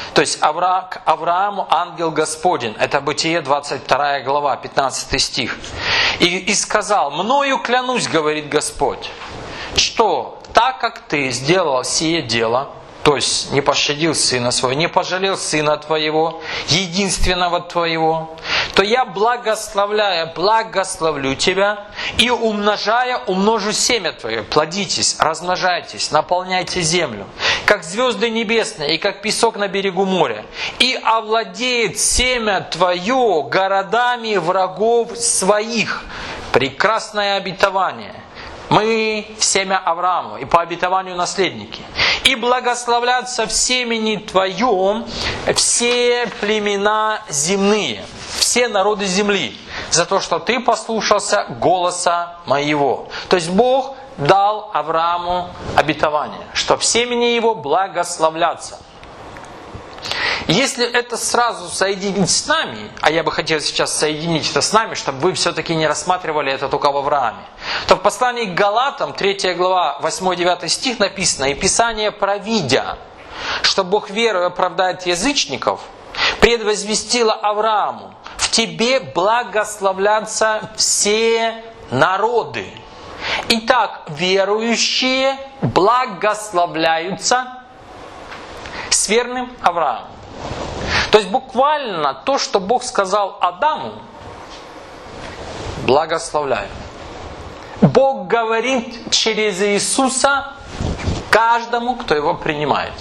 То есть к Аврааму ангел Господень. Это Бытие 22 глава, 15 стих. И сказал: «Мною клянусь, говорит Господь, что так как ты сделал сие дело», то есть не пощадил сына своего, не пожалел сына твоего, единственного твоего, то я, благословлю тебя и умножу семя твое. Плодитесь, размножайтесь, наполняйте землю, как звезды небесные и как песок на берегу моря. И овладеет семя твое городами врагов своих». Прекрасное обетование. Мы семя Аврааму и по обетованию наследники. «И благословлятся в семени твоем все племена земные, все народы земли, за то, что ты послушался голоса моего». То есть Бог дал Аврааму обетование, что в семени его благословлятся. Если это сразу соединить с нами, а я бы хотел сейчас соединить это с нами, чтобы вы все-таки не рассматривали это только в Аврааме, то в послании к Галатам, 3 глава, 8-9 стих написано: «И Писание, провидя, что Бог верою оправдает язычников, предвозвестило Аврааму: в тебе благословлятся все народы. Итак, верующие благословляются с верным Авраамом». То есть буквально то, что Бог сказал Адаму, благословляю. Бог говорит через Иисуса каждому, кто его принимает.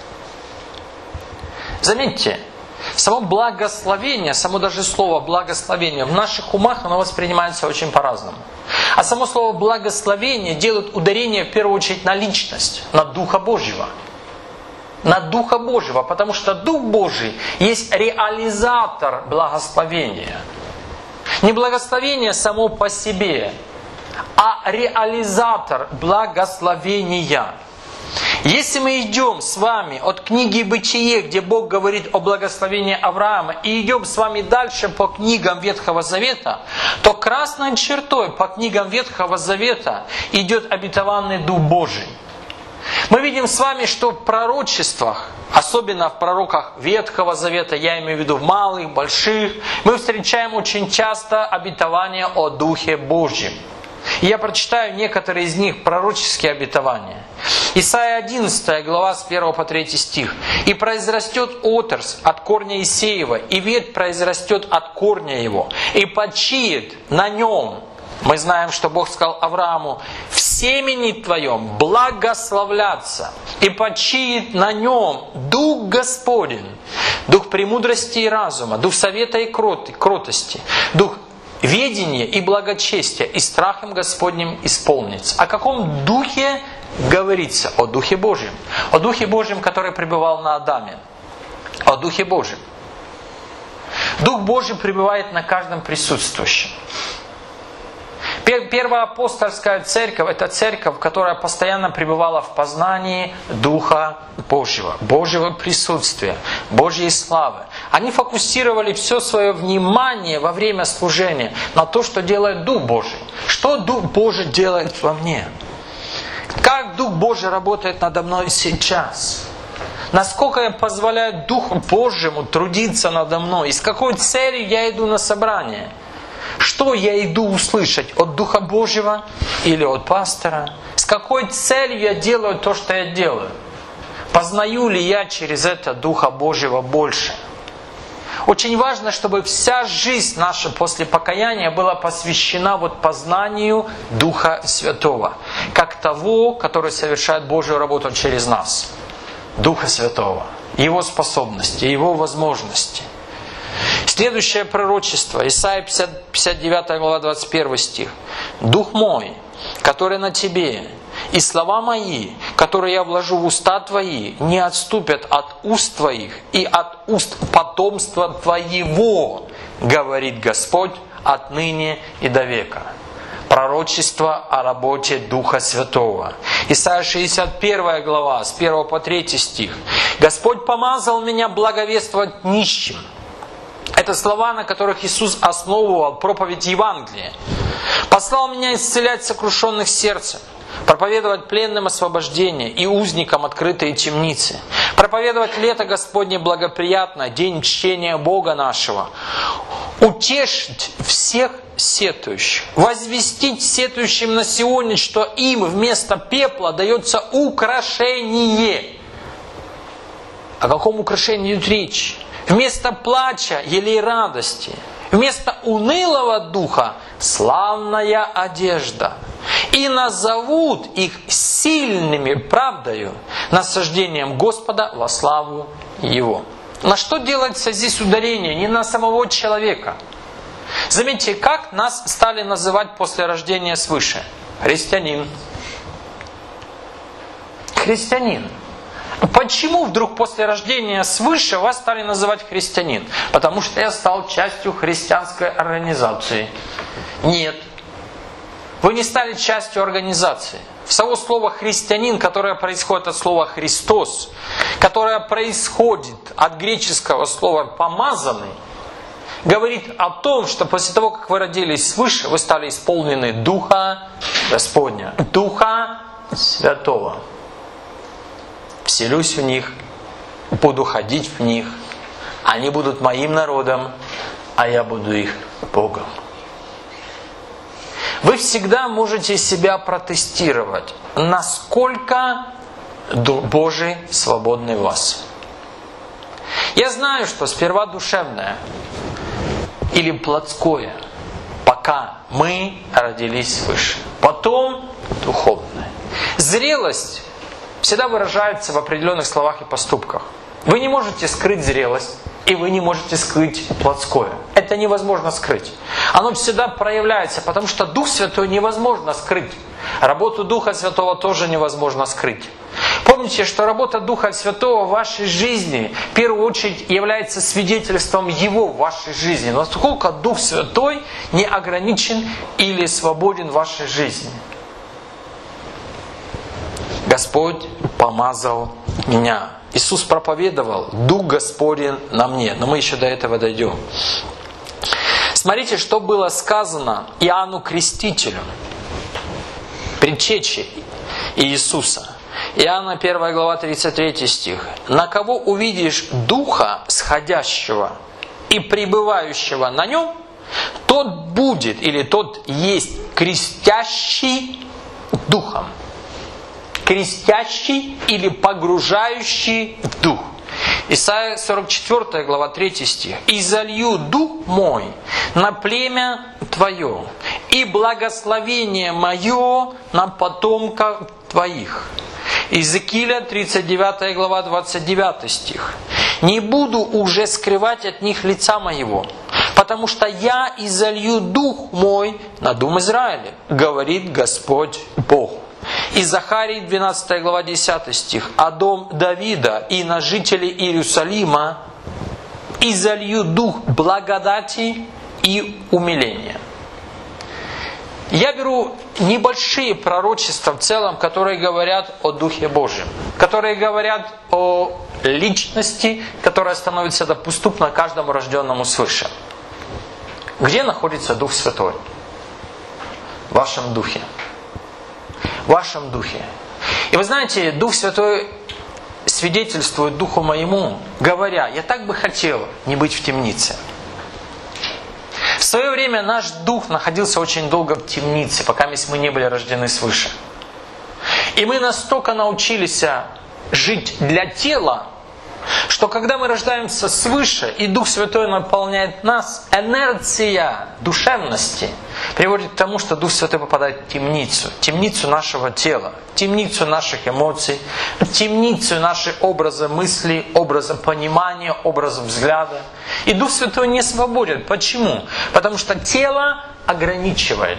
Заметьте, само благословение, само даже слово благословение в наших умах оно воспринимается очень по-разному. А само слово благословение делает ударение в первую очередь на личность, на Духа Божьего. На Духа Божьего, потому что Дух Божий есть реализатор благословения. Не благословение само по себе, а реализатор благословения. Если мы идем с вами от книги Бытие, где Бог говорит о благословении Авраама, и идем с вами дальше по книгам Ветхого Завета, то красной чертой по книгам Ветхого Завета идет обетованный Дух Божий. Мы видим с вами, что в пророчествах, особенно в пророках Ветхого Завета, я имею в виду в малых, больших, мы встречаем очень часто обетования о Духе Божьем. И я прочитаю некоторые из них, пророческие обетования. Исайя 11 глава с 1 по 3 стих. «И произрастет отрасль от корня Иисеева, и ветвь произрастет от корня его, и почиет на нем». Мы знаем, что Бог сказал Аврааму: «В семени твоем благословляться, и почиет на нем Дух Господень, Дух премудрости и разума, Дух совета и кротости, Дух ведения и благочестия, и страхом Господним исполнится». О каком Духе говорится? О Духе Божьем. О Духе Божьем, который пребывал на Адаме. О Духе Божьем. Дух Божий пребывает на каждом присутствующем. Первая апостольская церковь – это церковь, которая постоянно пребывала в познании Духа Божьего, Божьего присутствия, Божьей славы. Они фокусировали все свое внимание во время служения на то, что делает Дух Божий. Что Дух Божий делает во мне? Как Дух Божий работает надо мной сейчас? Насколько я позволяю Духу Божьему трудиться надо мной? И с какой целью я иду на собрание? Что я иду услышать? От Духа Божьего или от пастора? С какой целью я делаю то, что я делаю? Познаю ли я через это Духа Божьего больше? Очень важно, чтобы вся жизнь наша после покаяния была посвящена познанию Духа Святого, как того, который совершает Божью работу через нас. Духа Святого, Его способности, Его возможности. Следующее пророчество, Исайя 59 глава 21 стих. «Дух мой, который на тебе, и слова мои, которые я вложу в уста твои, не отступят от уст твоих и от уст потомства твоего, говорит Господь, отныне и до века». Пророчество о работе Духа Святого. Исайя 61 глава, с 1 по 3 стих. «Господь помазал меня благовествовать нищим». Это слова, на которых Иисус основывал проповедь Евангелия. «Послал меня исцелять сокрушенных сердцем, проповедовать пленным освобождение и узникам открытые темницы, проповедовать лето Господне благоприятно, день чтения Бога нашего, утешить всех сетующих, возвестить сетующим на Сионе, что им вместо пепла дается украшение. О каком украшении идет речь? Вместо плача елей радости, вместо унылого духа славная одежда. И назовут их сильными правдою, насаждением Господа во славу Его. На что делается здесь ударение? Не на самого человека. Заметьте, как нас стали называть после рождения свыше? Христианин. Христианин. Почему вдруг после рождения свыше вас стали называть христианин? Потому что я стал частью христианской организации. Нет. Вы не стали частью организации. Само слово «христианин», которое происходит от слова «Христос», которое происходит от греческого слова «помазанный», говорит о том, что после того, как вы родились свыше, вы стали исполнены Духа Господня, Духа Святого. Вселюсь в них, буду ходить в них, они будут моим народом, а я буду их Богом. Вы всегда можете себя протестировать, насколько Дух Божий свободный в вас. Я знаю, что сперва душевное или плотское, пока мы родились свыше. Потом духовное. Зрелость всегда выражается в определенных словах и поступках. Вы не можете скрыть зрелость, и вы не можете скрыть плотское. Это невозможно скрыть. Оно всегда проявляется, потому что Дух Святой невозможно скрыть. Работу Духа Святого тоже невозможно скрыть. Помните, что работа Духа Святого в вашей жизни в первую очередь является свидетельством Его в вашей жизни. Насколько Дух Святой не ограничен или свободен в вашей жизни. Господь помазал меня. Иисус проповедовал: Дух Господень на мне. Но мы еще до этого дойдем. Смотрите, что было сказано Иоанну Крестителю, предтече Иисуса. Иоанна 1 глава 33 стих. «На кого увидишь Духа сходящего и пребывающего на нем, тот будет или тот есть крестящий Духом». Крестящий или погружающий в Дух. Исайя 44 глава 3 стих. «И залью Дух мой на племя твое, и благословение мое на потомков твоих». Иезекииля 39 глава 29 стих. «Не буду уже скрывать от них лица моего, потому что я изолью Дух мой на дом Израиля, говорит Господь Бог». И Захарии 12 глава 10 стих. «А дом Давида и на жителей Иерусалима изолью дух благодати и умиления». Я беру небольшие пророчества в целом, которые говорят о Духе Божьем, которые говорят о личности, которая становится доступна каждому рожденному свыше. Где находится Дух Святой? В вашем духе. В вашем духе. И вы знаете, Дух Святой свидетельствует Духу моему, говоря: я так бы хотел не быть в темнице. В свое время наш дух находился очень долго в темнице, пока мы не были рождены свыше. И мы настолько научились жить для тела, что когда мы рождаемся свыше, и Дух Святой наполняет нас, инерция душевности приводит к тому, что Дух Святой попадает в темницу нашего тела, темницу наших эмоций, темницу наших образа мысли, образа понимания, образа взгляда. И Дух Святой не свободен. Почему? Потому что тело ограничивает.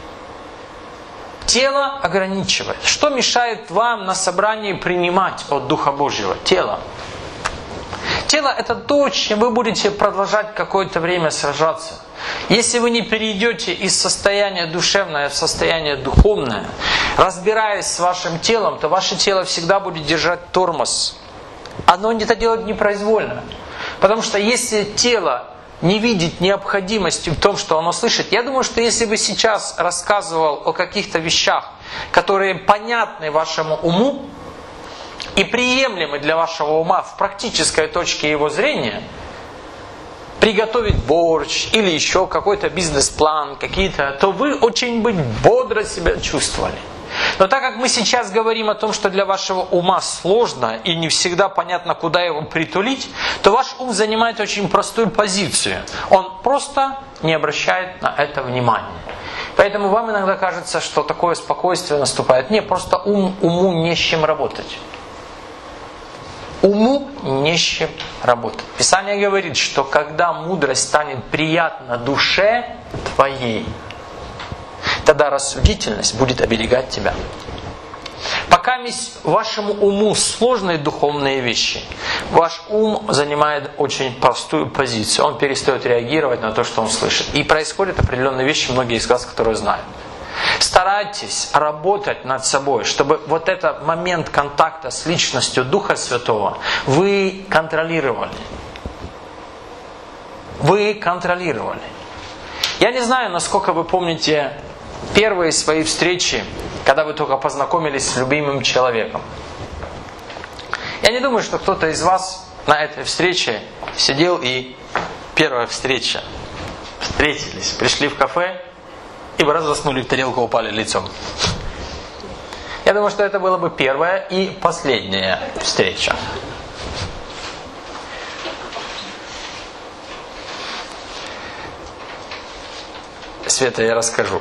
Тело ограничивает. Что мешает вам на собрании принимать от Духа Божьего? Тело. Тело – это то, с чем вы будете продолжать какое-то время сражаться. Если вы не перейдете из состояния душевное в состояние духовное, разбираясь с вашим телом, то ваше тело всегда будет держать тормоз. Оно это делает непроизвольно. Потому что если тело не видит необходимости в том, что оно слышит, я думаю, что если бы сейчас рассказывал о каких-то вещах, которые понятны вашему уму и приемлемы для вашего ума в практической точке его зрения, приготовить борщ или еще какой-то бизнес-план, какие-то, то вы очень бы бодро себя чувствовали. Но так как мы сейчас говорим о том, что для вашего ума сложно и не всегда понятно, куда его притулить, то ваш ум занимает очень простую позицию. Он просто не обращает на это внимания. Поэтому вам иногда кажется, что такое спокойствие наступает. Нет, просто уму не с чем работать. Уму не с чем работать. Писание говорит, что когда мудрость станет приятна душе твоей, тогда рассудительность будет оберегать тебя. Пока вашему уму сложные духовные вещи, ваш ум занимает очень простую позицию. Он перестает реагировать на то, что он слышит. И происходят определенные вещи, многие из вас, которые знают. Старайтесь работать над собой, чтобы вот этот момент контакта с личностью Духа Святого вы контролировали. Вы контролировали. Я не знаю, насколько вы помните первые свои встречи, когда вы только познакомились с любимым человеком. Я не думаю, что кто-то из вас на этой встрече сидел и первая встреча. Встретились, пришли в кафе и раз заснули в тарелку, упали лицом. Я думаю, что это была бы первая и последняя встреча. Света, я расскажу.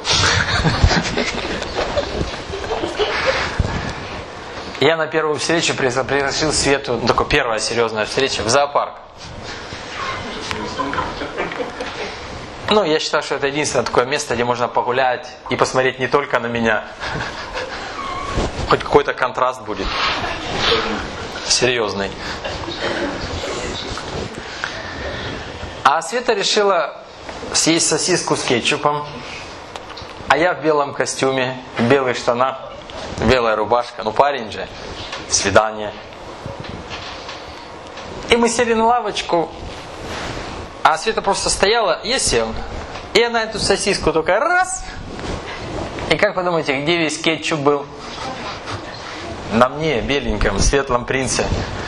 Я на первую встречу пригласил Свету, такая первая серьезная встреча, в зоопарк. Ну, я считаю, что это единственное такое место, где можно погулять и посмотреть не только на меня. Хоть какой-то контраст будет. Серьезный. А Света решила съесть сосиску с кетчупом. А я в белом костюме, в белых штанах, белая рубашка. Ну, парень же. Свидание. И мы сели на лавочку. А Света просто стояла, я сел. И я на эту сосиску только раз. И как вы думаете, где весь кетчуп был? На мне, беленьком, светлом принце.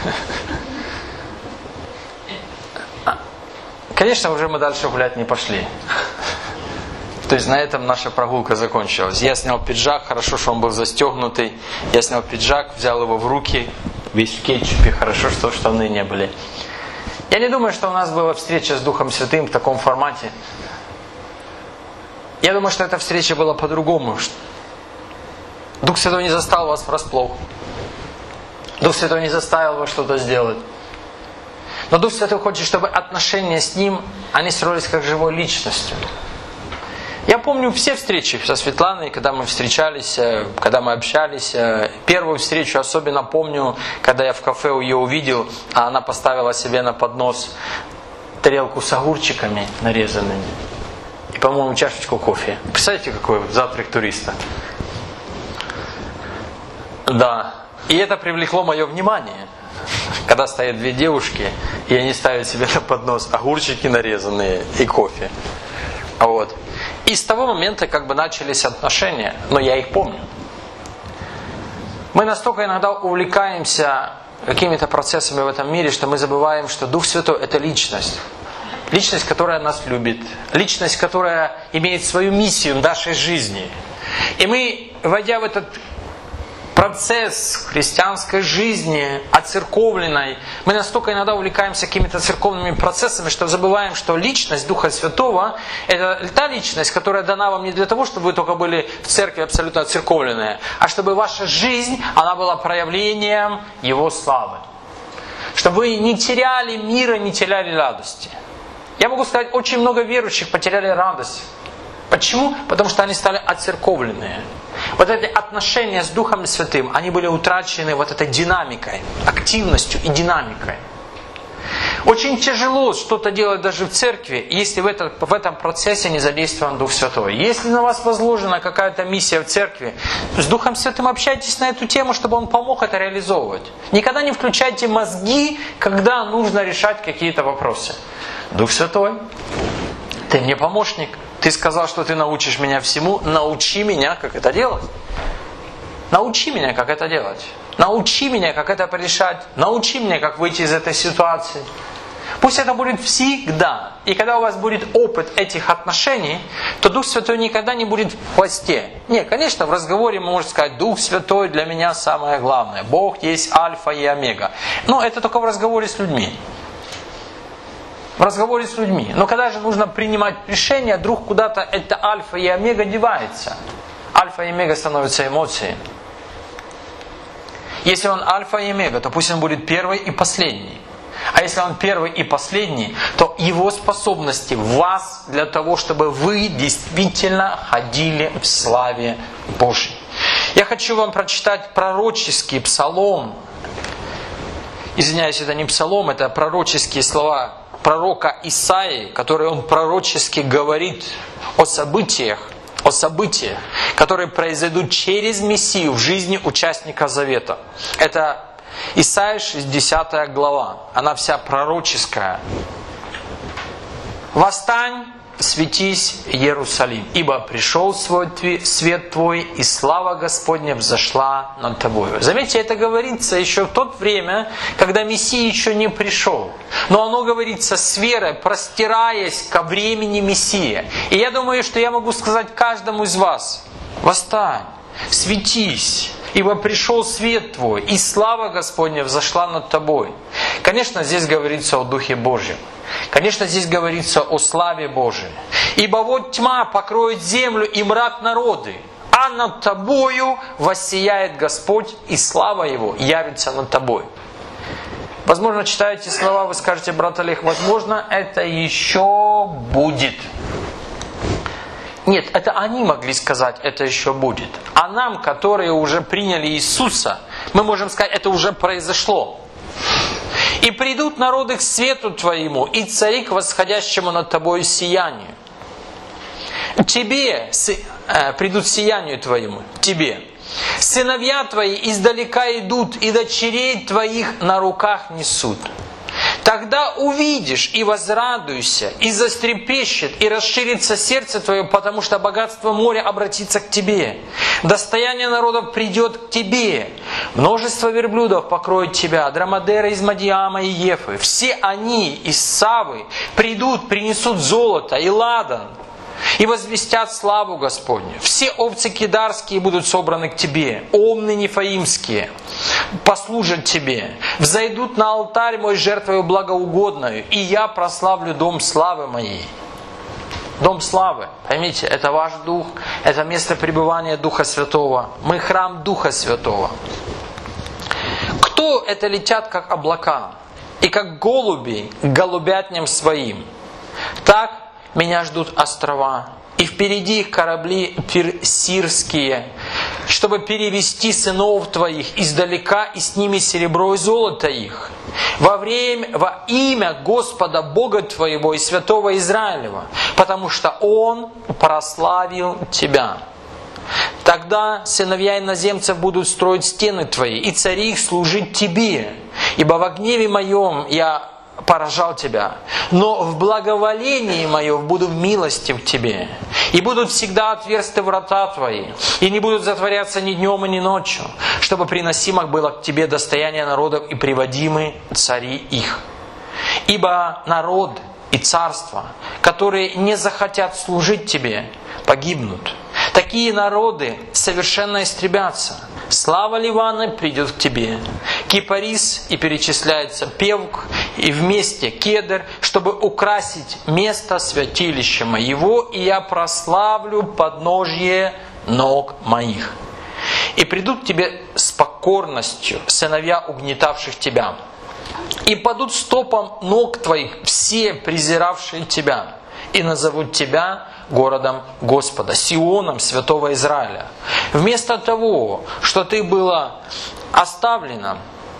Конечно, уже мы дальше гулять не пошли. То есть на этом наша прогулка закончилась. Я снял пиджак, хорошо, что он был застегнутый. Я снял пиджак, взял его в руки. Весь в кетчупе, хорошо, что штаны не были. Я не думаю, что у нас была встреча с Духом Святым в таком формате. Я думаю, что эта встреча была по-другому. Дух Святой не застал вас врасплох. Дух Святой не заставил вас что-то сделать. Но Дух Святой хочет, чтобы отношения с Ним, они строились как живой личностью. Я помню все встречи со Светланой, когда мы встречались, когда мы общались. Первую встречу особенно помню, когда я в кафе ее увидел, а она поставила себе на поднос тарелку с огурчиками нарезанными и, по-моему, чашечку кофе. Представляете, какой завтрак туриста? Да. И это привлекло мое внимание. Когда стоят две девушки, и они ставят себе на поднос огурчики нарезанные и кофе. Вот. И с того момента как бы начались отношения, но я их помню. Мы настолько иногда увлекаемся какими-то процессами в этом мире, что мы забываем, что Дух Святой – это личность. Личность, которая нас любит. Личность, которая имеет свою миссию в нашей жизни. И мы, войдя в этот процесс христианской жизни, оцерковленной, мы настолько иногда увлекаемся какими-то церковными процессами, что забываем, что личность Духа Святого – это та личность, которая дана вам не для того, чтобы вы только были в церкви абсолютно оцерковленные, а чтобы ваша жизнь, она была проявлением Его славы. Чтобы вы не теряли мира, не теряли радости. Я могу сказать, очень много верующих потеряли радость. Почему? Потому что они стали оцерковленные. Вот эти отношения с Духом Святым, они были утрачены вот этой динамикой, активностью и динамикой. Очень тяжело что-то делать даже в церкви, если в этом процессе не задействован Дух Святой. Если на вас возложена какая-то миссия в церкви, с Духом Святым общайтесь на эту тему, чтобы Он помог это реализовывать. Никогда не включайте мозги, когда нужно решать какие-то вопросы. Дух Святой, Ты мне помощник. Ты сказал, что Ты научишь меня всему, научи меня, как это делать. Научи меня, как это делать. Научи меня, как это порешать. Научи меня, как выйти из этой ситуации. Пусть это будет всегда. И когда у вас будет опыт этих отношений, то Дух Святой никогда не будет в хвосте. Нет, конечно, в разговоре мы можем сказать: Дух Святой для меня самое главное. Бог есть альфа и омега. Но это только в разговоре с людьми. В разговоре с людьми. Но когда же нужно принимать решение, вдруг куда-то это альфа и омега девается. Альфа и омега становятся эмоции. Если он альфа и омега, то пусть он будет первый и последний. А если он первый и последний, то его способности в вас для того, чтобы вы действительно ходили в славе Божьей. Я хочу вам прочитать пророческий псалом. Извиняюсь, это не псалом, это пророческие слова пророка Исаии, которые он пророчески говорит о событиях, которые произойдут через Мессию в жизни участника Завета. Это Исайя 60 глава. Она вся пророческая. «Восстань, светись, Иерусалим, ибо пришел свет твой, и слава Господня взошла над тобою». Заметьте, это говорится еще в то время, когда Мессия еще не пришел. Но оно говорится с верой, простираясь ко времени Мессии. И я думаю, что я могу сказать каждому из вас: восстань, светись, ибо пришел свет твой, и слава Господня взошла над тобой. Конечно, здесь говорится о Духе Божьем. Конечно, здесь говорится о славе Божией. «Ибо вот тьма покроет землю и мрак народы, а над тобою воссияет Господь, и слава Его явится над тобой». Возможно, читая эти слова, вы скажете: брат Олег, возможно, это еще будет. Нет, это они могли сказать: это еще будет. А нам, которые уже приняли Иисуса, мы можем сказать: это уже произошло. «И придут народы к свету твоему, и цари к восходящему над тобою сиянию». Тебе придут сиянию твоему, тебе. «Сыновья твои издалека идут, и дочерей твоих на руках несут». Тогда увидишь и возрадуйся, и застрепещет, и расширится сердце твое, потому что богатство моря обратится к тебе. Достояние народов придет к тебе. Множество верблюдов покроет тебя, драмадеры из Мадиама и Ефы. Все они из Савы придут, принесут золото и ладан, и возвестят славу Господню. Все овцы кидарские будут собраны к тебе, омны нефаимские послужат тебе. Взойдут на алтарь мой жертвою благоугодную, и я прославлю дом славы моей. Дом славы, поймите, это ваш дух, это место пребывания Духа Святого. Мы храм Духа Святого. Кто это летят, как облака, и как голуби к голубятням своим? Так меня ждут острова, и впереди их корабли персирские, чтобы перевести сынов твоих издалека, и с ними серебро и золото их. Во имя Господа Бога твоего и Святого Израилева, потому что Он прославил тебя. Тогда сыновья иноземцев будут строить стены твои, и цари их служить тебе, ибо во гневе моем я поражал тебя, но в благоволении моем буду милостив тебе, и будут всегда отверсты врата твои, и не будут затворяться ни днем и ни ночью, чтобы приносимо было к тебе достояние народов и приводимы цари их. Ибо народ и царства, которые не захотят служить тебе, погибнут. Такие народы совершенно истребятся. Слава Ливана придет к тебе. Кипарис, и перечисляется Певк, и вместе Кедр, чтобы украсить место святилища моего, и я прославлю подножье ног моих. И придут к тебе с покорностью сыновья угнетавших тебя, и падут стопам ног твоих все презиравшие тебя, и назовут тебя городом Господа, Сионом святого Израиля. Вместо того, что ты была оставлена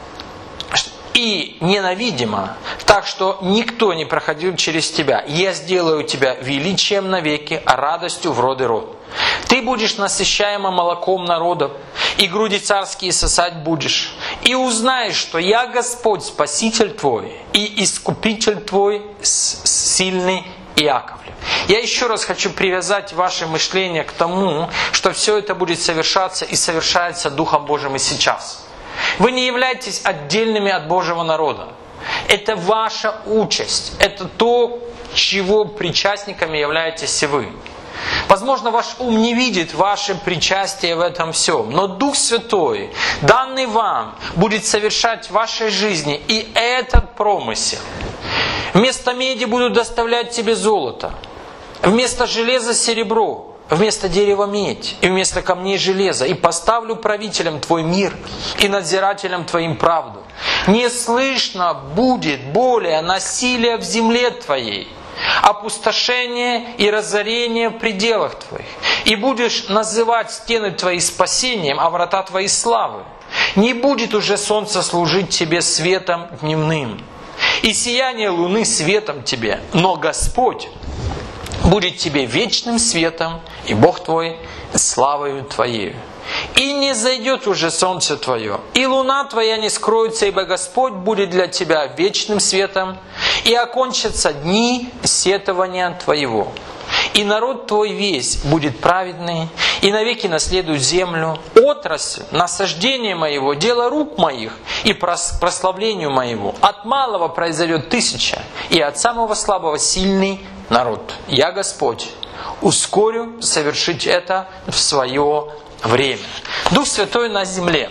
и ненавидима, так что никто не проходил через тебя, я сделаю тебя величием навеки, а радостью в род и род. Ты будешь насыщаема молоком народов, и груди царские сосать будешь. И узнаешь, что я Господь, Спаситель твой, и Искупитель твой, сильный Иаковлев. Я еще раз хочу привязать ваше мышление к тому, что все это будет совершаться и совершается Духом Божьим и сейчас. Вы не являетесь отдельными от Божьего народа. Это ваша участь. Это то, чего причастниками являетесь и вы. Возможно, ваш ум не видит ваше причастие в этом всем, но Дух Святой, данный вам, будет совершать в вашей жизни и этот промысел. Вместо меди будут доставлять тебе золото, вместо железа серебро, вместо дерева медь, и вместо камней железо, и поставлю правителем твой мир, и надзирателем твоим правду. Не слышно будет более насилия в земле твоей, опустошение и разорение в пределах твоих. И будешь называть стены твои спасением, а врата твои славы. Не будет уже солнце служить тебе светом дневным, и сияние луны светом тебе, но Господь будет тебе вечным светом, и Бог твой славою твоею. И не зайдет уже солнце твое, и луна твоя не скроется, ибо Господь будет для тебя вечным светом, и окончатся дни сетования твоего. И народ твой весь будет праведный, и навеки наследует землю, отрасль, насаждение моего, дело рук моих, и прославлению моего. От малого произойдет 1000, и от самого слабого сильный народ. Я Господь, ускорю совершить это в свое время. Дух Святой на земле.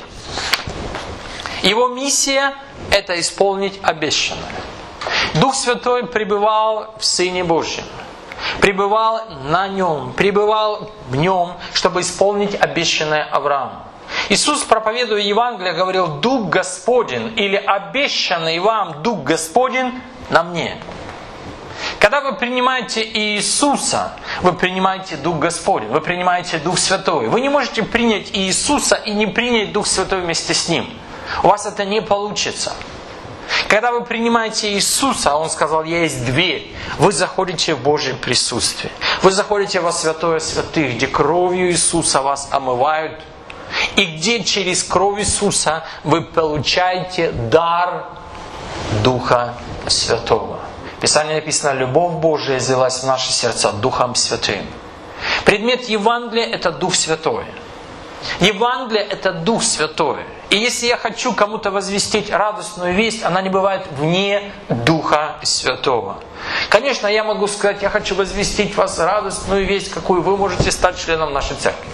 Его миссия – это исполнить обещанное. Дух Святой пребывал в Сыне Божьем. Пребывал на Нем, пребывал в Нем, чтобы исполнить обещанное Аврааму. Иисус, проповедуя Евангелие, говорил: «Дух Господень» или «Обещанный вам Дух Господень на мне». Когда вы принимаете Иисуса, вы принимаете Дух Господень, вы принимаете Дух Святой. Вы не можете принять Иисуса и не принять Дух Святой вместе с Ним. У вас это не получится. Когда вы принимаете Иисуса, Он сказал: «Я есть дверь», вы заходите в Божье присутствие. Вы заходите во святое святых, где кровью Иисуса вас омывают, и где через кровь Иисуса вы получаете дар Духа Святого. В Писании написано: «Любовь Божия излилась в наши сердца Духом Святым». Предмет Евангелия – это Дух Святой. Евангелие – это Дух Святой. И если я хочу кому-то возвестить радостную весть, она не бывает вне Духа Святого. Конечно, я могу сказать: я хочу возвестить вас радостную весть, какую вы можете стать членом нашей церкви.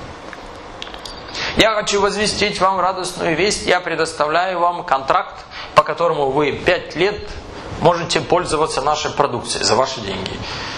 Я хочу возвестить вам радостную весть, я предоставляю вам контракт, по которому вы 5 лет можете пользоваться нашей продукцией за ваши деньги.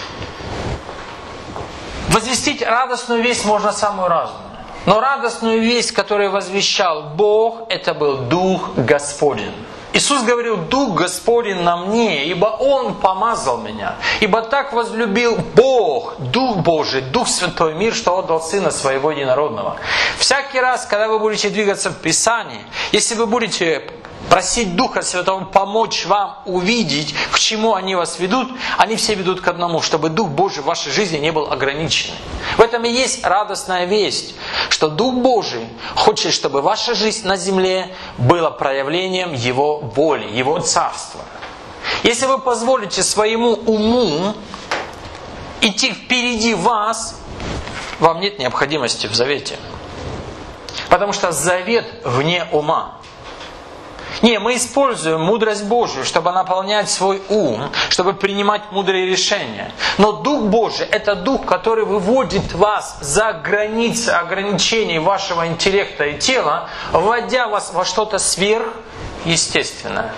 Возвестить радостную весть можно самую разную. Но радостную весть, которую возвещал Бог, это был Дух Господень. Иисус говорил: «Дух Господень на мне, ибо Он помазал меня. Ибо так возлюбил Бог, Дух Божий, Дух Святой мир, что отдал Сына Своего Единородного». Всякий раз, когда вы будете двигаться в Писании, если вы будете просить Духа Святого помочь вам увидеть, к чему они вас ведут, они все ведут к одному: чтобы Дух Божий в вашей жизни не был ограниченным. В этом и есть радостная весть, что Дух Божий хочет, чтобы ваша жизнь на земле была проявлением Его воли, Его Царства. Если вы позволите своему уму идти впереди вас, вам нет необходимости в завете. Потому что завет вне ума. Не, мы используем мудрость Божию, чтобы наполнять свой ум, чтобы принимать мудрые решения. Но Дух Божий – это Дух, который выводит вас за границы ограничений вашего интеллекта и тела, вводя вас во что-то сверхъестественное.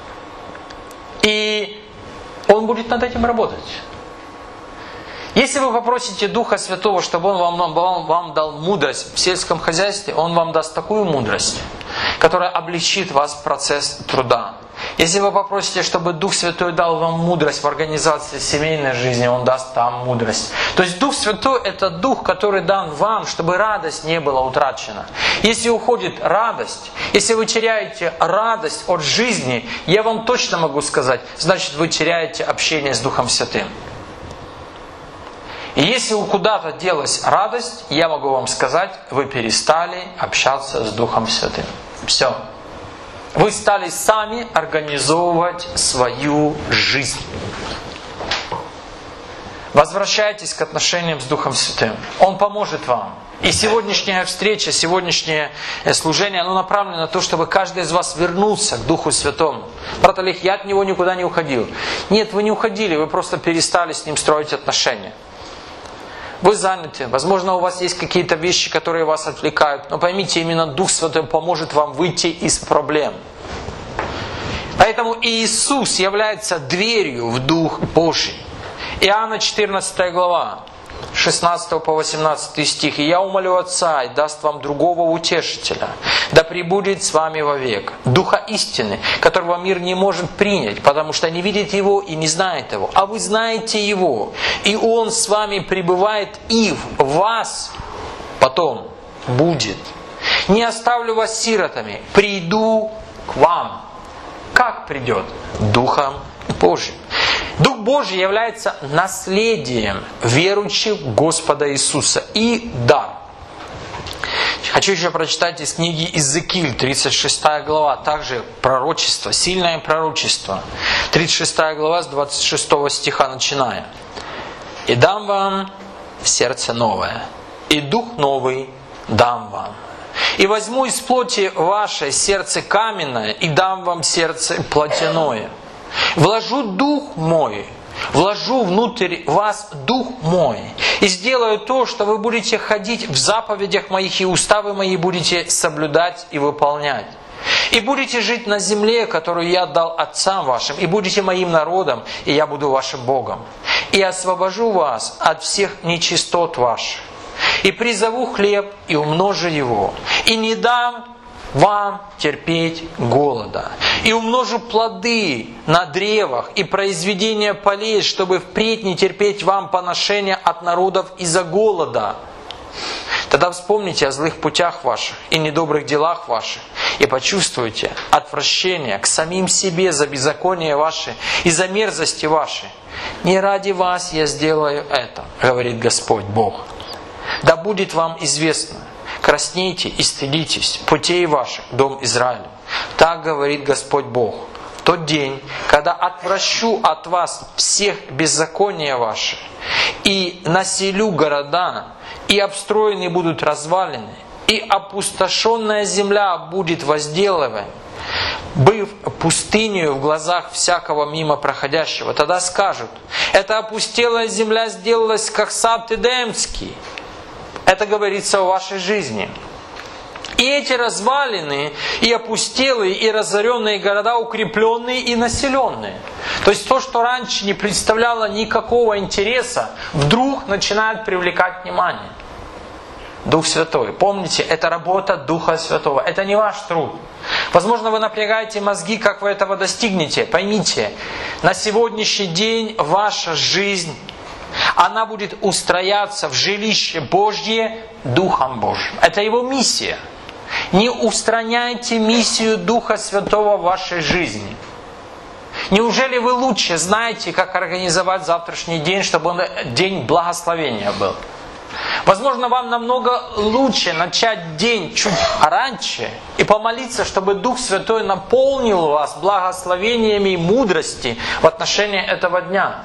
И Он будет над этим работать. Если вы попросите Духа Святого, чтобы Он вам дал мудрость в сельском хозяйстве, Он вам даст такую мудрость, которая облегчит вас в процесс труда. Если вы попросите, чтобы Дух Святой дал вам мудрость в организации семейной жизни, Он даст там мудрость. То есть Дух Святой – это Дух, который дан вам, чтобы радость не была утрачена. Если уходит радость, если вы теряете радость от жизни, я вам точно могу сказать, значит, вы теряете общение с Духом Святым. И если куда-то делась радость, я могу вам сказать, вы перестали общаться с Духом Святым. Все. Вы стали сами организовывать свою жизнь. Возвращайтесь к отношениям с Духом Святым. Он поможет вам. И сегодняшняя встреча, сегодняшнее служение, оно направлено на то, чтобы каждый из вас вернулся к Духу Святому. Брат Олег, я от Него никуда не уходил. Нет, вы не уходили, вы просто перестали с Ним строить отношения. Вы заняты, возможно, у вас есть какие-то вещи, которые вас отвлекают. Но поймите, именно Дух Святой поможет вам выйти из проблем. Поэтому Иисус является дверью в Дух Божий. Иоанна 14 глава, 16 по 18 стих. «И я умолю Отца, и даст вам другого утешителя, да пребудет с вами вовек, Духа истины, которого мир не может принять, потому что не видит Его и не знает Его. А вы знаете Его, и Он с вами пребывает, и в вас потом будет. Не оставлю вас сиротами, приду к вам». Как придет? Духом Божьим. Дух Божий является наследием верующих в Господа Иисуса и дар. Хочу еще прочитать из книги Иезекииль, 36 глава, также пророчество, сильное пророчество. 36 глава с 26 стиха начиная. «И дам вам сердце новое, и дух новый дам вам. И возьму из плоти ваше сердце каменное, и дам вам сердце плотяное. Вложу дух мой, вложу внутрь вас дух мой, и сделаю то, что вы будете ходить в заповедях моих, и уставы мои будете соблюдать и выполнять. И будете жить на земле, которую я дал отцам вашим, и будете моим народом, и я буду вашим Богом. И освобожу вас от всех нечистот ваших. И призову хлеб, и умножу его, и не дам вам терпеть голода. И умножу плоды на древах и произведения полей, чтобы впредь не терпеть вам поношения от народов из-за голода. Тогда вспомните о злых путях ваших и недобрых делах ваших, и почувствуйте отвращение к самим себе за беззаконие ваше и за мерзости ваши. Не ради вас я сделаю это, говорит Господь Бог. Да будет вам известно, краснейте и стыдитесь путей ваших, дом Израиля. Так говорит Господь Бог. В тот день, когда отвращу от вас всех беззакония ваши, и населю города, и обстроены будут развалины, и опустошенная земля будет возделываем, быв пустынею в глазах всякого мимо проходящего, тогда скажут: эта опустелая земля сделалась, как сад Эдемский. Это говорится о вашей жизни. И эти развалины, и опустелые, и разоренные города, укрепленные и населенные. То есть то, что раньше не представляло никакого интереса, вдруг начинает привлекать внимание. Дух Святой. Помните, это работа Духа Святого. Это не ваш труд. Возможно, вы напрягаете мозги, как вы этого достигнете. Поймите, на сегодняшний день ваша жизнь, она будет устрояться в жилище Божье Духом Божьим. Это Его миссия. Не устраняйте миссию Духа Святого в вашей жизни. Неужели вы лучше знаете, как организовать завтрашний день, чтобы он день благословения был? Возможно, вам намного лучше начать день чуть раньше и помолиться, чтобы Дух Святой наполнил вас благословениями и мудрости в отношении этого дня.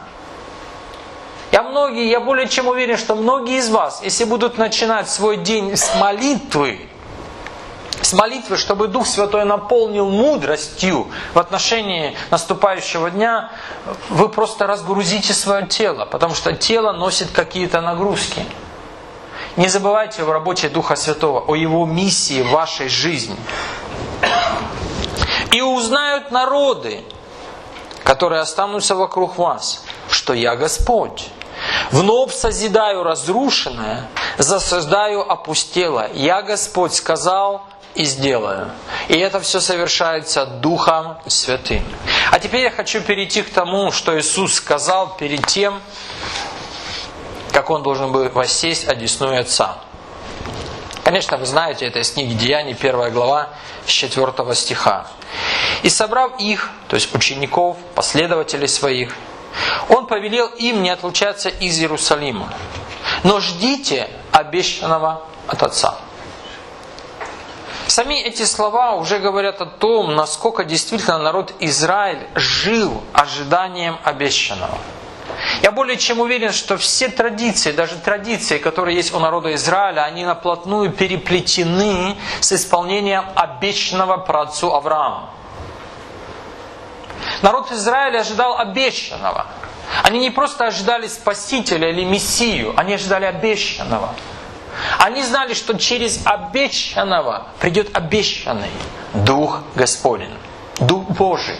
Я более чем уверен, что многие из вас, если будут начинать свой день с молитвы, чтобы Дух Святой наполнил мудростью в отношении наступающего дня, вы просто разгрузите свое тело, потому что тело носит какие-то нагрузки. Не забывайте о работе Духа Святого, о Его миссии в вашей жизни. И узнают народы, которые останутся вокруг вас, что я Господь. Вновь созидаю разрушенное, засаждаю опустелое. Я Господь сказал и сделаю. И это все совершается Духом Святым. А теперь я хочу перейти к тому, что Иисус сказал перед тем, как Он должен был воссесть одесную Отца. Конечно, вы знаете, это из книги Деяний, 1 глава, с 4 стиха. «И собрав их, то есть учеников, последователей своих, Он повелел им не отлучаться из Иерусалима, но ждите обещанного от Отца». Сами эти слова уже говорят о том, насколько действительно народ Израиль жил ожиданием обещанного. Я более чем уверен, что все традиции, даже традиции, которые есть у народа Израиля, они наплотную переплетены с исполнением обещанного праотцу Аврааму. Народ Израиля ожидал обещанного. Они не просто ожидали Спасителя или Мессию, они ожидали обещанного. Они знали, что через обещанного придет обещанный Дух Господень, Дух Божий.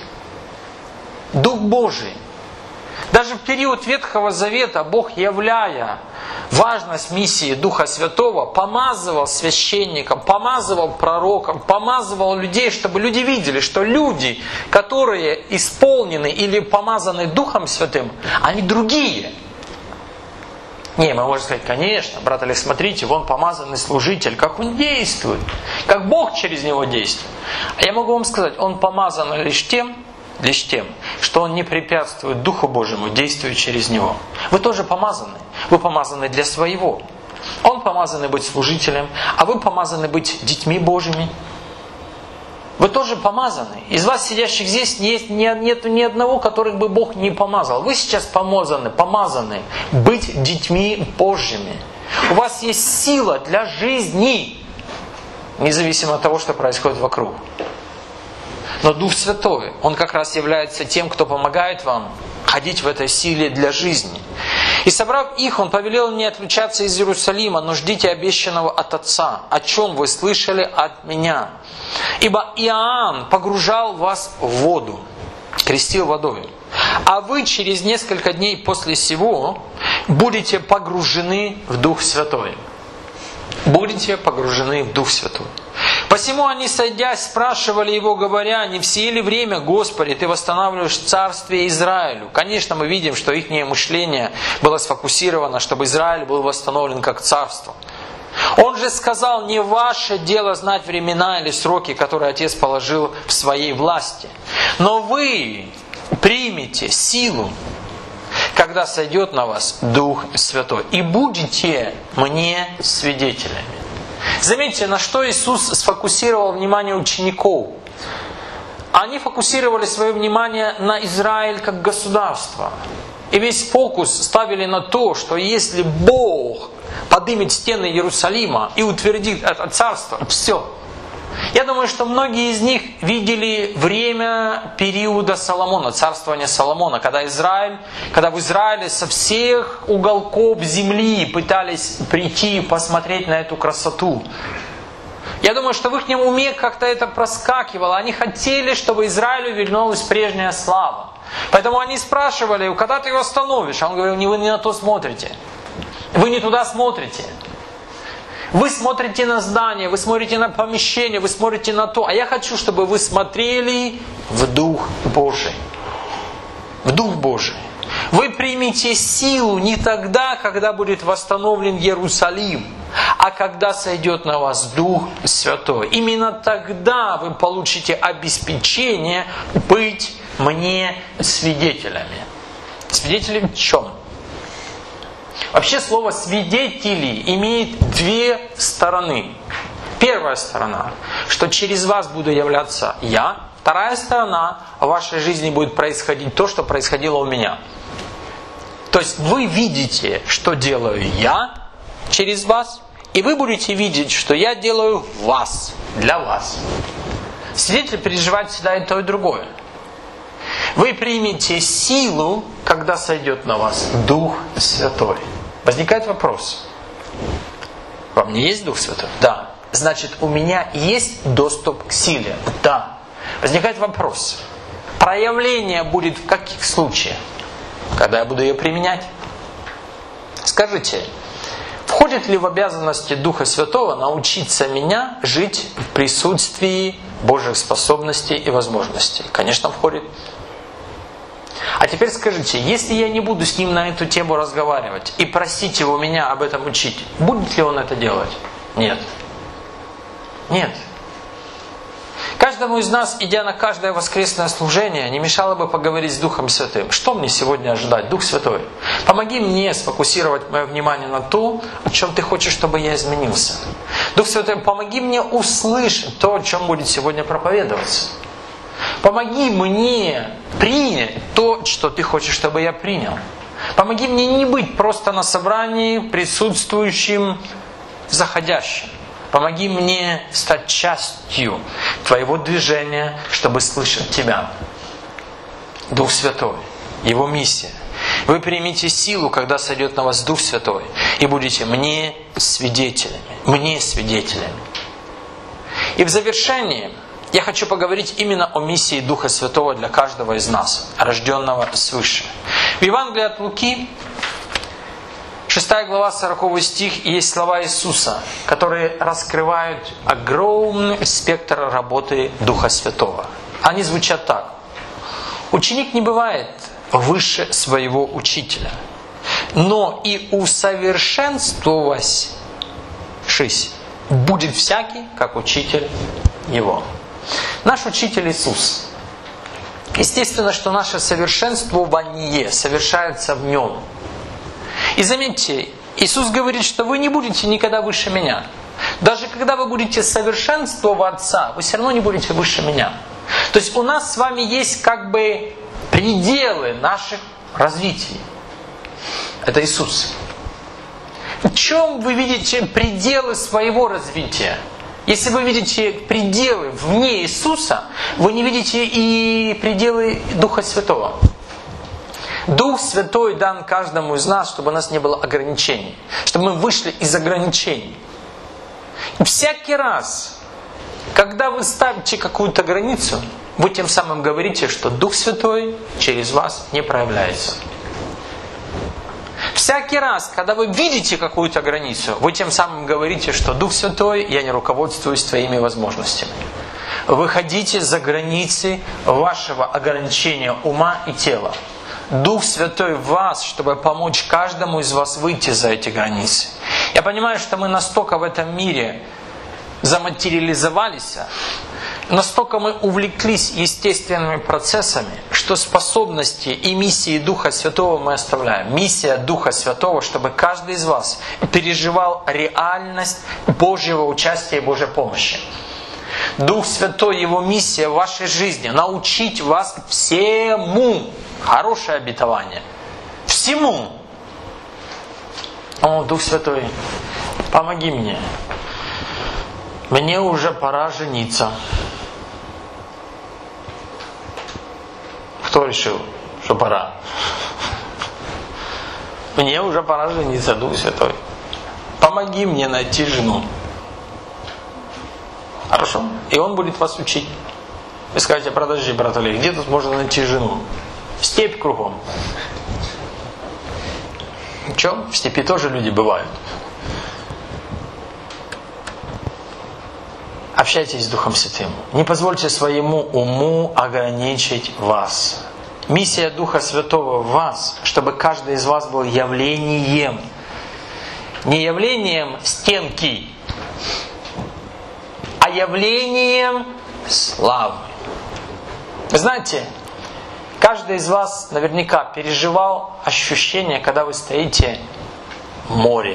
Дух Божий. Даже в период Ветхого Завета Бог, являя важность миссии Духа Святого, помазывал священникам, помазывал пророкам, помазывал людей, чтобы люди видели, что люди, которые исполнены или помазаны Духом Святым, они другие. Не, мы можем сказать, конечно, брат Олег, смотрите, вон помазанный служитель, как он действует, как Бог через него действует. А я могу вам сказать, он помазан лишь тем, что он не препятствует Духу Божьему, действуя через него. Вы тоже помазаны. Вы помазаны для своего. Он помазаны быть служителем, а вы помазаны быть детьми Божьими. Вы тоже помазаны. Из вас, сидящих здесь, нет ни одного, которых бы Бог не помазал. Вы сейчас помазаны быть детьми Божьими. У вас есть сила для жизни, независимо от того, что происходит вокруг. Но Дух Святой, Он как раз является тем, кто помогает вам ходить в этой силе для жизни. И собрав их, Он повелел не отлучаться из Иерусалима, но ждите обещанного от Отца, о чем вы слышали от Меня. Ибо Иоанн погружал вас в воду, крестил водой. А вы через несколько дней после сего будете погружены в Дух Святой. Будете погружены в Дух Святой. Посему они, сойдясь, спрашивали его, говоря, не все ли время, Господи, Ты восстанавливаешь царствие Израилю? Конечно, мы видим, что их мышление было сфокусировано, чтобы Израиль был восстановлен как царство. Он же сказал, не ваше дело знать времена или сроки, которые Отец положил в своей власти. Но вы примете силу, когда сойдет на вас Дух Святой, и будете мне свидетелями. Заметьте, на что Иисус сфокусировал внимание учеников. Они фокусировали свое внимание на Израиль как государство. И весь фокус ставили на то, что если Бог поднимет стены Иерусалима и утвердит это царство, все. Я думаю, что многие из них видели время периода Соломона, царствования Соломона, когда в Израиле со всех уголков земли пытались прийти и посмотреть на эту красоту. Я думаю, что в их уме как-то это проскакивало. Они хотели, чтобы Израилю вернулась прежняя слава. Поэтому они спрашивали, когда ты его остановишь? А он говорил, вы не на то смотрите. Вы не туда смотрите. Вы смотрите на здание, вы смотрите на помещение, вы смотрите на то. А я хочу, чтобы вы смотрели в Дух Божий. В Дух Божий. Вы примете силу не тогда, когда будет восстановлен Иерусалим, а когда сойдет на вас Дух Святой. Именно тогда вы получите обеспечение быть мне свидетелями. Свидетелями в чем? Вообще слово «свидетели» имеет две стороны. Первая сторона, что через вас буду являться я. Вторая сторона, в вашей жизни будет происходить то, что происходило у меня. То есть вы видите, что делаю я через вас, и вы будете видеть, что я делаю в вас, для вас. Свидетель переживает всегда и то, и другое. Вы примете силу, когда сойдет на вас Дух Святой. Возникает вопрос. Во мне есть Дух Святой? Да. Значит, у меня есть доступ к силе? Да. Возникает вопрос. Проявление будет в каких случаях? Когда я буду ее применять? Скажите, входит ли в обязанности Духа Святого научиться меня жить в присутствии Божьих способностей и возможностей? Конечно, входит. А теперь скажите, если я не буду с ним на эту тему разговаривать и просить его меня об этом учить, будет ли он это делать? Нет. Нет. Каждому из нас, идя на каждое воскресное служение, не мешало бы поговорить с Духом Святым. Что мне сегодня ожидать? Дух Святой, помоги мне сфокусировать мое внимание на то, о чем Ты хочешь, чтобы я изменился. Дух Святой, помоги мне услышать то, о чем будет сегодня проповедоваться. Помоги мне принять то, что Ты хочешь, чтобы я принял. Помоги мне не быть просто на собрании, присутствующим, заходящим. Помоги мне стать частью Твоего движения, чтобы слышать Тебя. Дух Святой, Его миссия. Вы примите силу, когда сойдет на вас Дух Святой, и будете мне свидетелями. Мне свидетелями. И в завершении я хочу поговорить именно о миссии Духа Святого для каждого из нас, рожденного свыше. В Евангелии от Луки, 6 глава, 40 стих, есть слова Иисуса, которые раскрывают огромный спектр работы Духа Святого. Они звучат так. Ученик не бывает выше своего учителя, но и усовершенствовавшись будет всякий, как учитель его. Наш учитель Иисус. Естественно, что наше совершенствование совершается в Нем. И заметьте, Иисус говорит, что вы не будете никогда выше Меня. Даже когда вы будете совершенствоваться, вы все равно не будете выше Меня. То есть у нас с вами есть как бы пределы наших развитий. Это Иисус. В чем вы видите пределы своего развития? Если вы видите пределы вне Иисуса, вы не видите и пределы Духа Святого. Дух Святой дан каждому из нас, чтобы у нас не было ограничений. Чтобы мы вышли из ограничений. И всякий раз, когда вы ставите какую-то границу, вы тем самым говорите, что Дух Святой через вас не проявляется. Всякий раз, когда вы видите какую-то границу, вы тем самым говорите, что Дух Святой, я не руководствуюсь твоими возможностями. Выходите за границы вашего ограничения ума и тела. Дух Святой в вас, чтобы помочь каждому из вас выйти за эти границы. Я понимаю, что мы настолько в этом мире заматериализовались, настолько мы увлеклись естественными процессами, что способности и миссии Духа Святого мы оставляем. Миссия Духа Святого, чтобы каждый из вас переживал реальность Божьего участия и Божьей помощи. Дух Святой, Его миссия в вашей жизни – научить вас всему. Хорошее обетование. Всему. О, Дух Святой, помоги мне. Мне уже пора жениться. Кто решил, что пора? Мне уже пора жениться, Дух Святой. Помоги мне найти жену. Хорошо. И Он будет вас учить. Вы скажете, подожди, брат Олег, где тут можно найти жену? Степь кругом. Че? В степи тоже люди бывают. Общайтесь с Духом Святым. Не позвольте своему уму ограничить вас. Миссия Духа Святого в вас, чтобы каждый из вас был явлением. Не явлением стенки, а явлением славы. Вы знаете, каждый из вас наверняка переживал ощущение, когда вы стоите в море.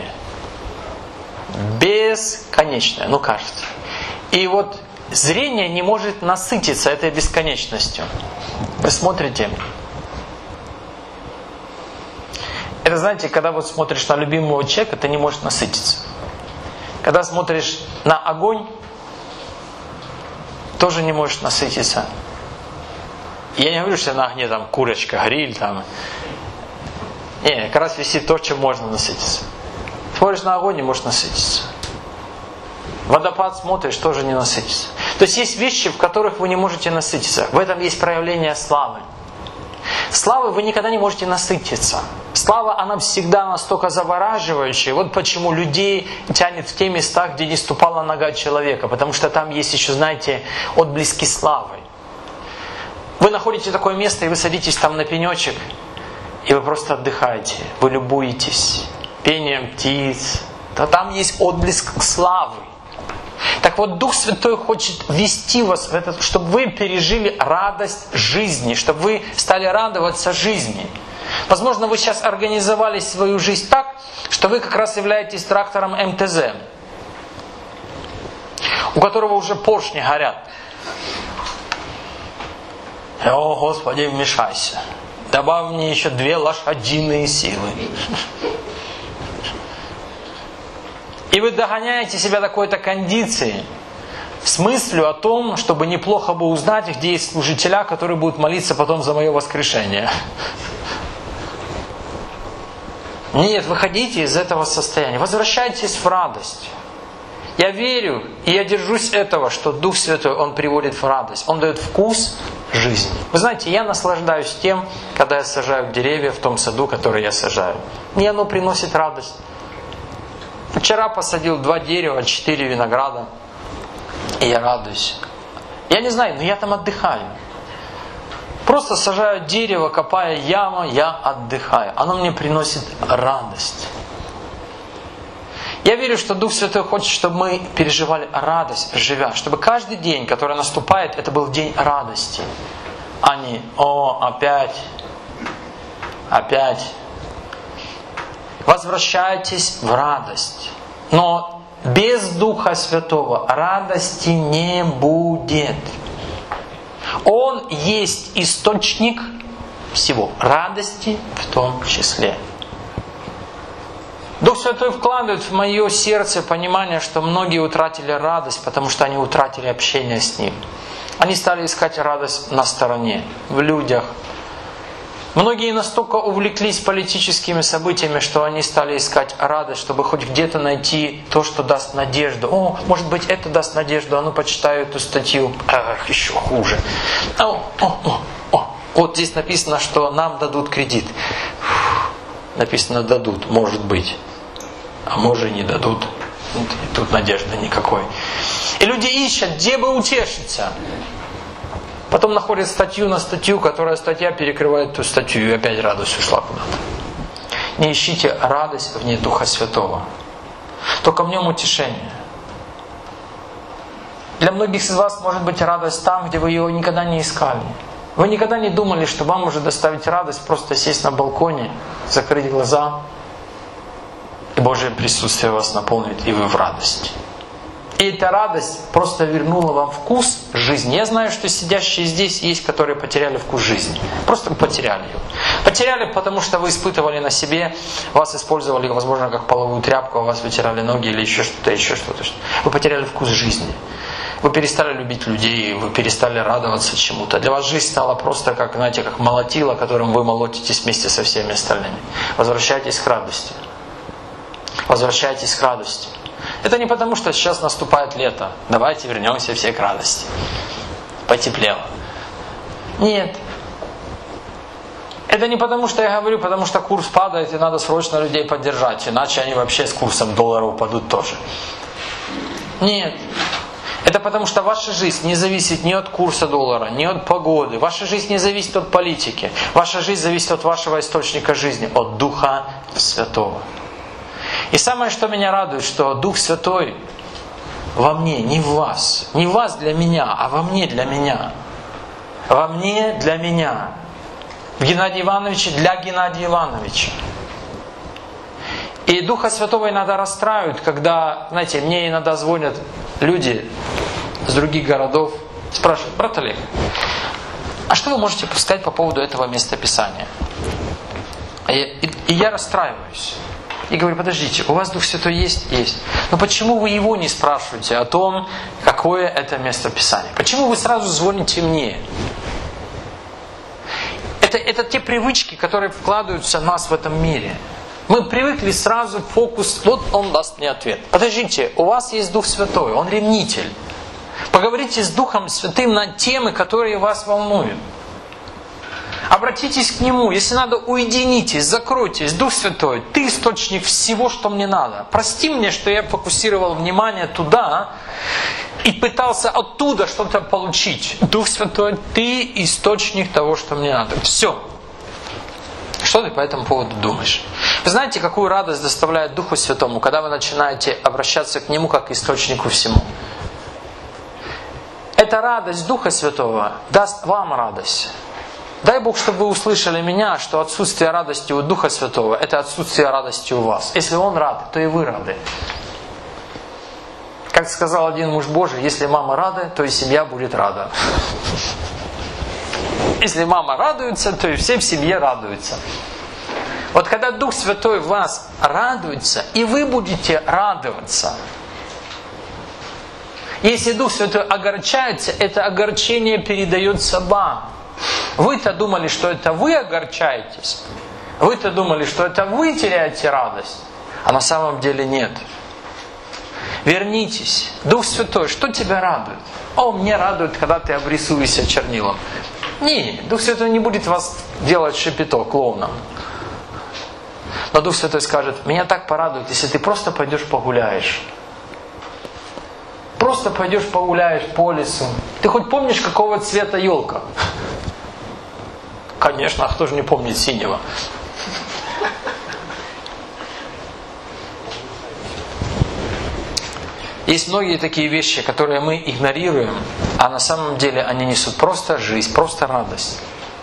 Бесконечное, кажется. И вот зрение не может насытиться этой бесконечностью. Вы смотрите. Это, знаете, когда вот смотришь на любимого человека, ты не можешь насытиться. Когда смотришь на огонь, тоже не можешь насытиться. Я не говорю, что на огне там курочка, гриль там. Не, как раз висит то, чем можно насытиться. Смотришь на огонь, не можешь насытиться. Водопад смотришь, тоже не насытиться. То есть есть вещи, в которых вы не можете насытиться. В этом есть проявление славы. Славы вы никогда не можете насытиться. Слава, она всегда настолько завораживающая. Вот почему людей тянет в те места, где не ступала нога человека. Потому что там есть еще, знаете, отблески славы. Вы находите такое место, и вы садитесь там на пенечек, и вы просто отдыхаете. Вы любуетесь пением птиц. То там есть отблеск славы. Так вот, Дух Святой хочет ввести вас в это, чтобы вы пережили радость жизни, чтобы вы стали радоваться жизни. Возможно, вы сейчас организовали свою жизнь так, что вы как раз являетесь трактором МТЗ, у которого уже поршни горят. О, Господи, вмешайся. добавь мне еще 2 лошадиные силы. И вы догоняете себя до какой-то кондиции с мыслью о том, чтобы неплохо бы узнать, где есть служителя, которые будут молиться потом за мое воскрешение. Нет, выходите из этого состояния. Возвращайтесь в радость. Я верю, и я держусь этого, что Дух Святой, Он приводит в радость. Он дает вкус жизни. Вы знаете, я наслаждаюсь тем, когда я сажаю деревья в том саду, который я сажаю. Мне оно приносит радость. Вчера посадил 2 дерева, 4 винограда. И я радуюсь. Я не знаю, но я там отдыхаю. Просто сажаю дерево, копая яму, я отдыхаю. Оно мне приносит радость. Я верю, что Дух Святой хочет, чтобы мы переживали радость, живя. Чтобы каждый день, который наступает, это был день радости. А не опять. Возвращайтесь в радость. Но без Духа Святого радости не будет. Он есть источник всего. Радости в том числе. Дух Святой вкладывает в мое сердце понимание, что многие утратили радость, потому что они утратили общение с Ним. Они стали искать радость на стороне, в людях. Многие настолько увлеклись политическими событиями, что они стали искать радость, чтобы хоть где-то найти то, что даст надежду. О, может быть, это даст надежду, а ну почитаю эту статью. Ах, еще хуже. Вот здесь написано, что нам дадут кредит. Написано «дадут», может быть. А может и не дадут. И тут надежды никакой. И люди ищут, где бы утешиться. Потом находят статью на статью, которая статья перекрывает ту статью, и опять радость ушла куда-то. Не ищите радость вне Духа Святого. Только в Нем утешение. Для многих из вас может быть радость там, где вы ее никогда не искали. Вы никогда не думали, что вам может доставить радость просто сесть на балконе, закрыть глаза, и Божье присутствие вас наполнит, и вы в радости. И эта радость просто вернула вам вкус жизни. Я знаю, что сидящие здесь есть, которые потеряли вкус жизни. Просто потеряли его. Потеряли, потому что вы испытывали на себе, вас использовали, возможно, как половую тряпку, а вас вытирали ноги или еще что-то. Вы потеряли вкус жизни. Вы перестали любить людей, вы перестали радоваться чему-то. Для вас жизнь стала просто как, знаете, как молотило, которым вы молотитесь вместе со всеми остальными. Возвращайтесь к радости. Возвращайтесь к радости. Это не потому, что сейчас наступает лето. Давайте вернемся все к радости. Потеплело. Нет. Это не потому, что я говорю, потому что курс падает и надо срочно людей поддержать. Иначе они вообще с курсом доллара упадут тоже. Нет. Это потому, что ваша жизнь не зависит ни от курса доллара, ни от погоды. Ваша жизнь не зависит от политики. Ваша жизнь зависит от вашего источника жизни, от Духа Святого. И самое, что меня радует, что Дух Святой во мне, не в вас. Не в вас для меня, а во мне для меня. Во мне для меня. В Геннадии Ивановиче для Геннадия Ивановича. И Духа Святого иногда расстраивают, когда, знаете, мне иногда звонят люди с других городов, спрашивают: брат Олег, а что вы можете сказать по поводу этого местописания? И я расстраиваюсь. И говорю: подождите, у вас Дух Святой есть? Есть. Но почему вы его не спрашиваете о том, какое это местописание? Почему вы сразу звоните мне? Это те привычки, которые вкладываются в нас в этом мире. Мы привыкли сразу фокус, вот он даст мне ответ. Подождите, у вас есть Дух Святой, Он ревнитель. Поговорите с Духом Святым на темы, которые вас волнуют. Обратитесь к Нему. Если надо, уединитесь, закройтесь. Дух Святой, Ты источник всего, что мне надо. Прости мне, что я фокусировал внимание туда и пытался оттуда что-то получить. Дух Святой, Ты источник того, что мне надо. Все. Что ты по этому поводу думаешь? Вы знаете, какую радость доставляет Духу Святому, когда вы начинаете обращаться к Нему как к источнику всему? Эта радость Духа Святого даст вам радость. Дай Бог, чтобы вы услышали меня, что отсутствие радости у Духа Святого – это отсутствие радости у вас. Если Он рад, то и вы рады. Как сказал один муж Божий: если мама рада, то и семья будет рада. Если мама радуется, то и все в семье радуются. Вот когда Дух Святой в вас радуется, и вы будете радоваться. Если Дух Святой огорчается, это огорчение передается вам. Вы-то думали, что это вы огорчаетесь. Вы-то думали, что это вы теряете радость. А на самом деле нет. Вернитесь. Дух Святой, что тебя радует? О, мне радует, когда ты обрисуешься чернилом. Не, Дух Святой не будет вас делать шапито клоуном. Но Дух Святой скажет, меня так порадует, если ты просто пойдешь погуляешь. Просто пойдешь погуляешь по лесу. Ты хоть помнишь, какого цвета елка? Конечно, а кто же не помнит синего? Есть многие такие вещи, которые мы игнорируем, а на самом деле они несут просто жизнь, просто радость.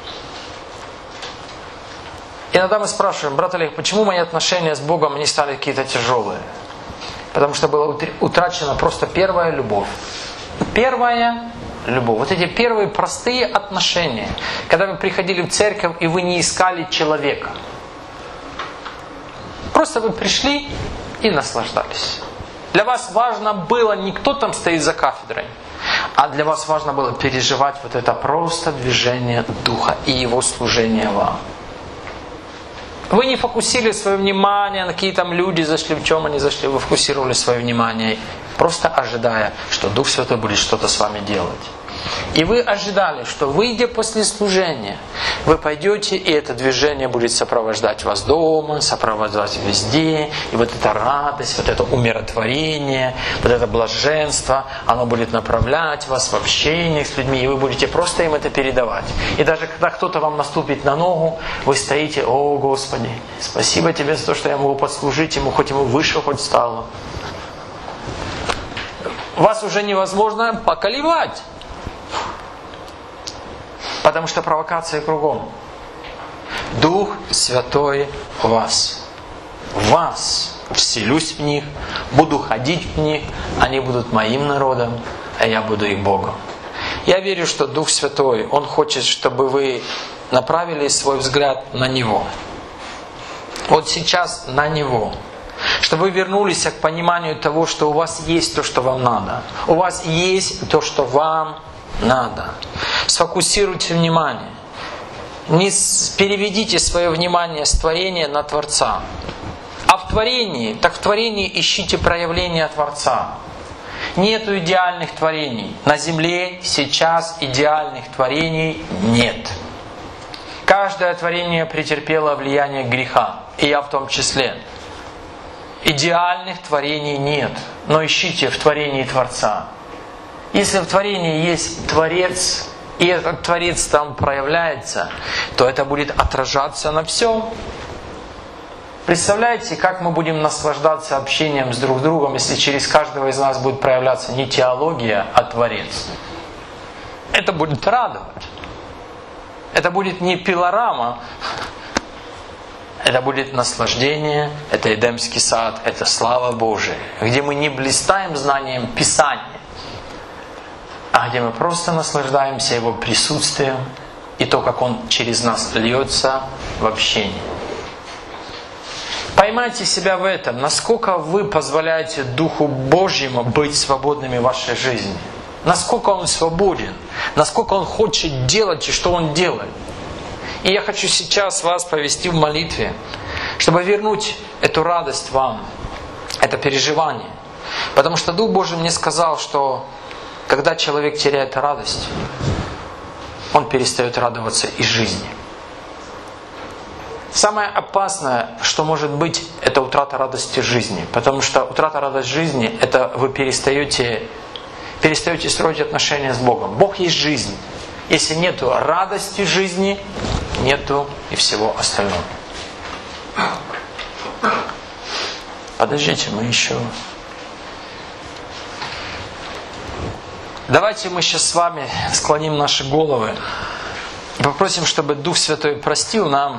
Иногда мы спрашиваем, брат Олег, почему мои отношения с Богом не стали какие-то тяжелые? Потому что была утрачена просто первая любовь. Первая любовь. Вот эти первые простые отношения. Когда вы приходили в церковь, и вы не искали человека. Просто вы пришли и наслаждались. Для вас важно было не кто там стоит за кафедрой, а для вас важно было переживать вот это просто движение Духа и Его служение вам. Вы не фокусировали свое внимание на какие там люди зашли, в чем они зашли. Вы фокусировали свое внимание, просто ожидая, что Дух Святой будет что-то с вами делать. И вы ожидали, что выйдя после служения, вы пойдете, и это движение будет сопровождать вас дома, сопровождать везде. И вот эта радость, вот это умиротворение, вот это блаженство, оно будет направлять вас в общении с людьми, и вы будете просто им это передавать. И даже когда кто-то вам наступит на ногу, вы стоите, о Господи, спасибо Тебе за то, что я могу послужить ему, хоть ему выше, хоть стало. Вас уже невозможно поколебать. Потому что провокации кругом. Дух Святой в вас. В вас. Вселюсь в них, буду ходить в них, они будут моим народом, а я буду их Богом. Я верю, что Дух Святой, Он хочет, чтобы вы направили свой взгляд на Него. Вот сейчас на Него. Чтобы вы вернулись к пониманию того, что у вас есть то, что вам надо. У вас есть то, что вам надо. Сфокусируйте внимание. Не переведите свое внимание с творения на Творца. А в творении, так в творении ищите проявление Творца. Нету идеальных творений. На земле сейчас идеальных творений нет. Каждое творение претерпело влияние греха. И я в том числе. Идеальных творений нет. Но ищите в творении Творца. Если в творении есть Творец, и этот Творец там проявляется, то это будет отражаться на всем. Представляете, как мы будем наслаждаться общением с друг другом, если через каждого из нас будет проявляться не теология, а Творец? Это будет радовать. Это будет не пилорама. Это будет наслаждение, это Эдемский сад, это слава Божия, где мы не блистаем знанием Писания, а где мы просто наслаждаемся Его присутствием и то, как Он через нас льется в общении. Поймайте себя в этом, насколько вы позволяете Духу Божьему быть свободными в вашей жизни. Насколько Он свободен, насколько Он хочет делать и что Он делает. И я хочу сейчас вас повести в молитве, чтобы вернуть эту радость вам, это переживание. Потому что Дух Божий мне сказал, что когда человек теряет радость, он перестает радоваться из жизни. Самое опасное, что может быть, это утрата радости жизни. Потому что утрата радости жизни, это вы перестаете строить отношения с Богом. Бог есть жизнь. Если нету радости жизни, нету и всего остального. Подождите, мы еще... Давайте мы сейчас с вами склоним наши головы и попросим, чтобы Дух Святой простил нам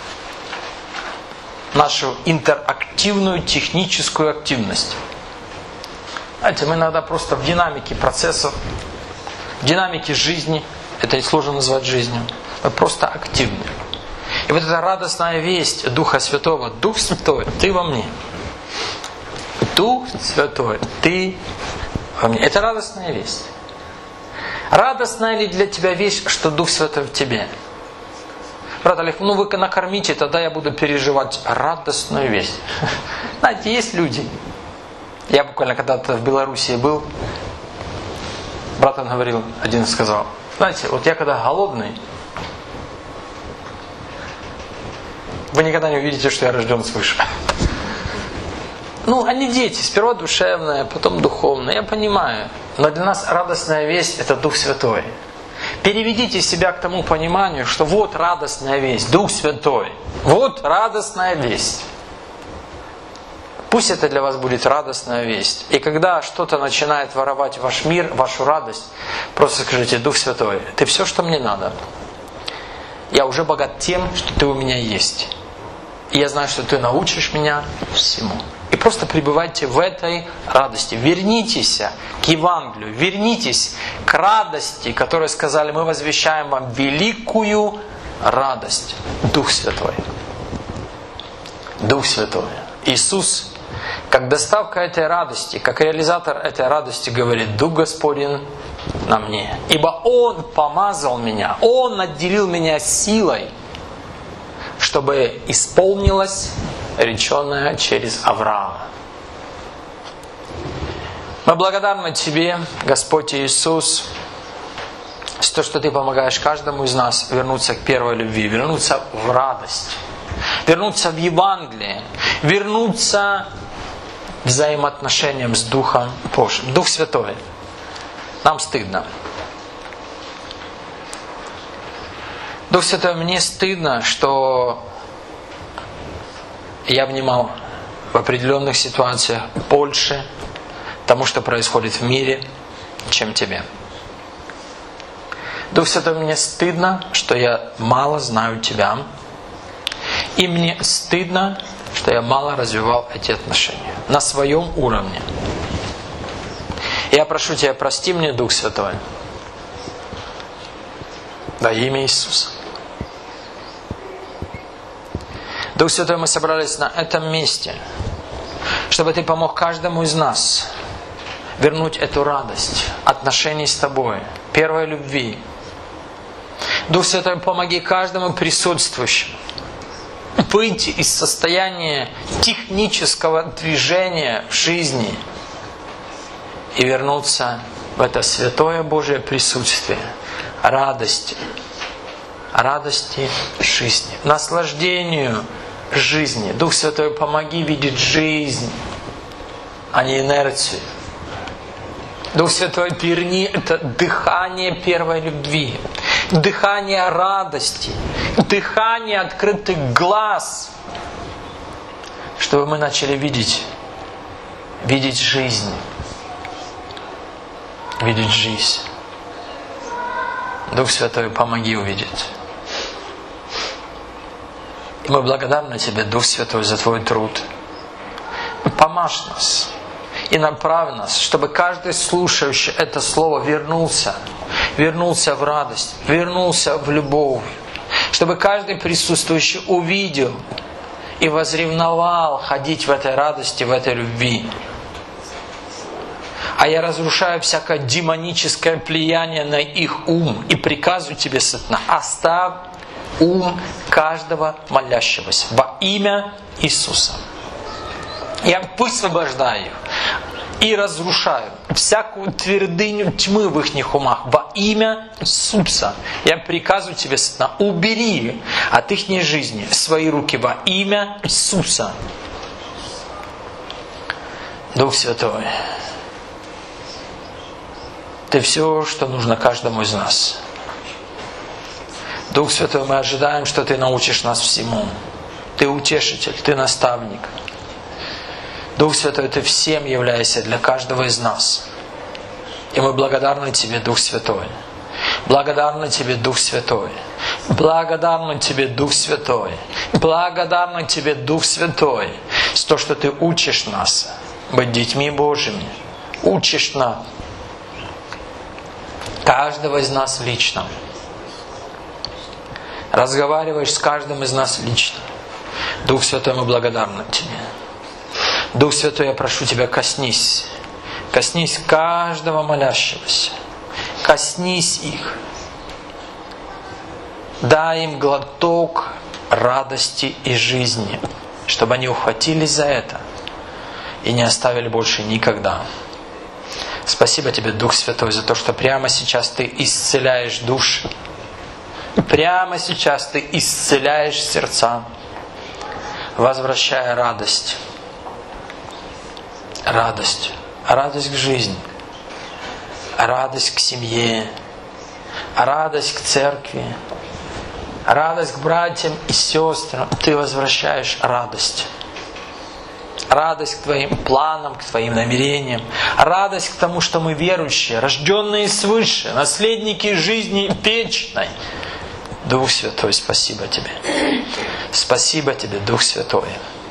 нашу интерактивную техническую активность. Знаете, мы иногда просто в динамике процессов, в динамике жизни, это сложно назвать жизнью, Вы просто активны. И вот эта радостная весть Духа Святого. Дух Святой, Ты во мне. Дух Святой, Ты во мне. Это радостная весть. Радостная ли для тебя вещь, что Дух Святой в тебе? Брат Олег, вы накормите, тогда я буду переживать радостную весть. Знаете, есть люди. Я буквально когда-то в Белоруссии был. Брат он говорил, один сказал, знаете, вот я когда голодный, вы никогда не увидите, что я рожден свыше. Они дети, сперва душевное, потом духовное, я понимаю. Но для нас радостная весть – это Дух Святой. Переведите себя к тому пониманию, что вот радостная весть, Дух Святой. Вот радостная весть. Пусть это для вас будет радостная весть. И когда что-то начинает воровать ваш мир, вашу радость, просто скажите: Дух Святой, Ты все, что мне надо. Я уже богат тем, что Ты у меня есть. И я знаю, что Ты научишь меня всему. И просто пребывайте в этой радости. Вернитесь к Евангелию. Вернитесь к радости, которую сказали: мы возвещаем вам великую радость. Дух Святой. Дух Святой. Иисус, как доставка этой радости, как реализатор этой радости, говорит: Дух Господень на мне. Ибо Он помазал меня, Он наделил меня силой, чтобы исполнилось реченное через Авраама. Мы благодарны Тебе, Господь Иисус, за то, что Ты помогаешь каждому из нас вернуться к первой любви, вернуться в радость, вернуться в Евангелие, вернуться к взаимоотношениям с Духом Божьим. Дух Святой, нам стыдно. Дух Святой, мне стыдно, что я внимал в определенных ситуациях больше тому, что происходит в мире, чем Тебе. Дух Святой, мне стыдно, что я мало знаю Тебя. И мне стыдно, что я мало развивал эти отношения на своем уровне. Я прошу Тебя, прости мне, Дух Святой, во имя Иисуса. Дух Святой, мы собрались на этом месте, чтобы Ты помог каждому из нас вернуть эту радость отношений с Тобой, первой любви. Дух Святой, помоги каждому присутствующему выйти из состояния технического движения в жизни и вернуться в это святое Божие присутствие радости жизни, наслаждению жизни. Дух Святой, помоги видеть жизнь, а не инерцию. Дух Святой, верни это дыхание первой любви, дыхание радости, дыхание открытых глаз, чтобы мы начали видеть жизнь. Видеть жизнь. Дух Святой, помоги увидеть. И мы благодарны Тебе, Дух Святой, за Твой труд. Помажь нас и направь нас, чтобы каждый слушающий это слово вернулся в радость, вернулся в любовь. Чтобы каждый присутствующий увидел и возревновал ходить в этой радости, в этой любви. А я разрушаю всякое демоническое влияние на их ум и приказываю Тебе, сатана, оставь ум каждого молящегося во имя Иисуса. Я высвобождаю их и разрушаю всякую твердыню тьмы в их умах во имя Иисуса. Я приказываю Тебе, сатана, убери от их жизни свои руки во имя Иисуса. Дух Святой, Ты все, что нужно каждому из нас. Дух Святой, мы ожидаем, что Ты научишь нас всему. Ты утешитель, Ты наставник. Дух Святой, Ты всем являешься для каждого из нас. И мы благодарны Тебе, Дух Святой. Благодарны Тебе, Дух Святой. Благодарны Тебе, Дух Святой. Благодарны Тебе, Дух Святой, за то, что Ты учишь нас быть детьми Божьими. Учишь нас, каждого из нас лично. разговариваешь с каждым из нас лично. Дух Святой, мы благодарны Тебе. Дух Святой, я прошу Тебя, коснись. Коснись каждого молящегося. Коснись их. Дай им глоток радости и жизни, чтобы они ухватились за это и не оставили больше никогда. Спасибо Тебе, Дух Святой, за то, что прямо сейчас Ты исцеляешь души. Прямо сейчас Ты исцеляешь сердца, возвращая радость. Радость. Радость к жизни. Радость к семье. Радость к церкви. Радость к братьям и сестрам. Ты возвращаешь радость. Радость к Твоим планам, к Твоим намерениям. Радость к тому, что мы верующие, рожденные свыше, наследники жизни вечной. Дух Святой, спасибо Тебе. Спасибо Тебе, Дух Святой.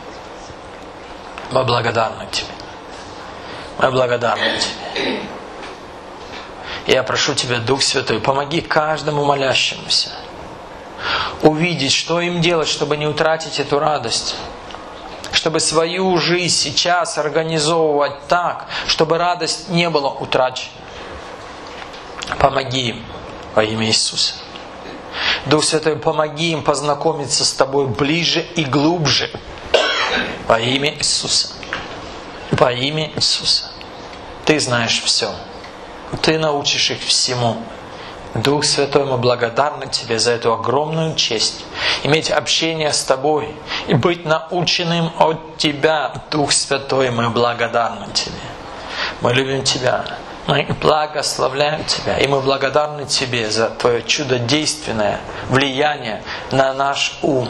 Мы благодарны Тебе. Мы благодарны Тебе. Я прошу Тебя, Дух Святой, помоги каждому молящемуся увидеть, что им делать, чтобы не утратить эту радость. Чтобы свою жизнь сейчас организовывать так, чтобы радость не была утрачена. Помоги им во имя Иисуса. Дух Святой, помоги им познакомиться с Тобой ближе и глубже. Во имя Иисуса. Во имя Иисуса. Ты знаешь все. Ты научишь их всему. Дух Святой, мы благодарны Тебе за эту огромную честь. Иметь общение с Тобой и быть наученным от Тебя. Дух Святой, мы благодарны Тебе. Мы любим Тебя. Мы благословляем Тебя. И мы благодарны Тебе за Твое чудодейственное влияние на наш ум.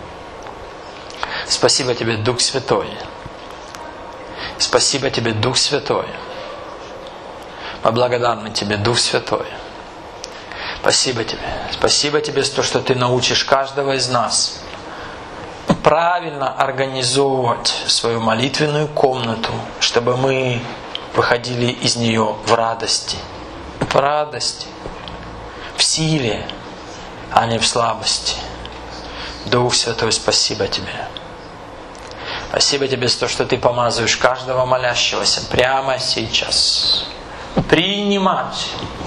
Спасибо Тебе, Дух Святой. Спасибо Тебе, Дух Святой. Мы благодарны Тебе, Дух Святой. Спасибо Тебе. Спасибо Тебе за то, что Ты научишь каждого из нас правильно организовывать свою молитвенную комнату, чтобы мы выходили из нее в радости. В радости. В силе, а не в слабости. Дух Святой, спасибо Тебе. Спасибо Тебе за то, что Ты помазываешь каждого молящегося прямо сейчас. Принимать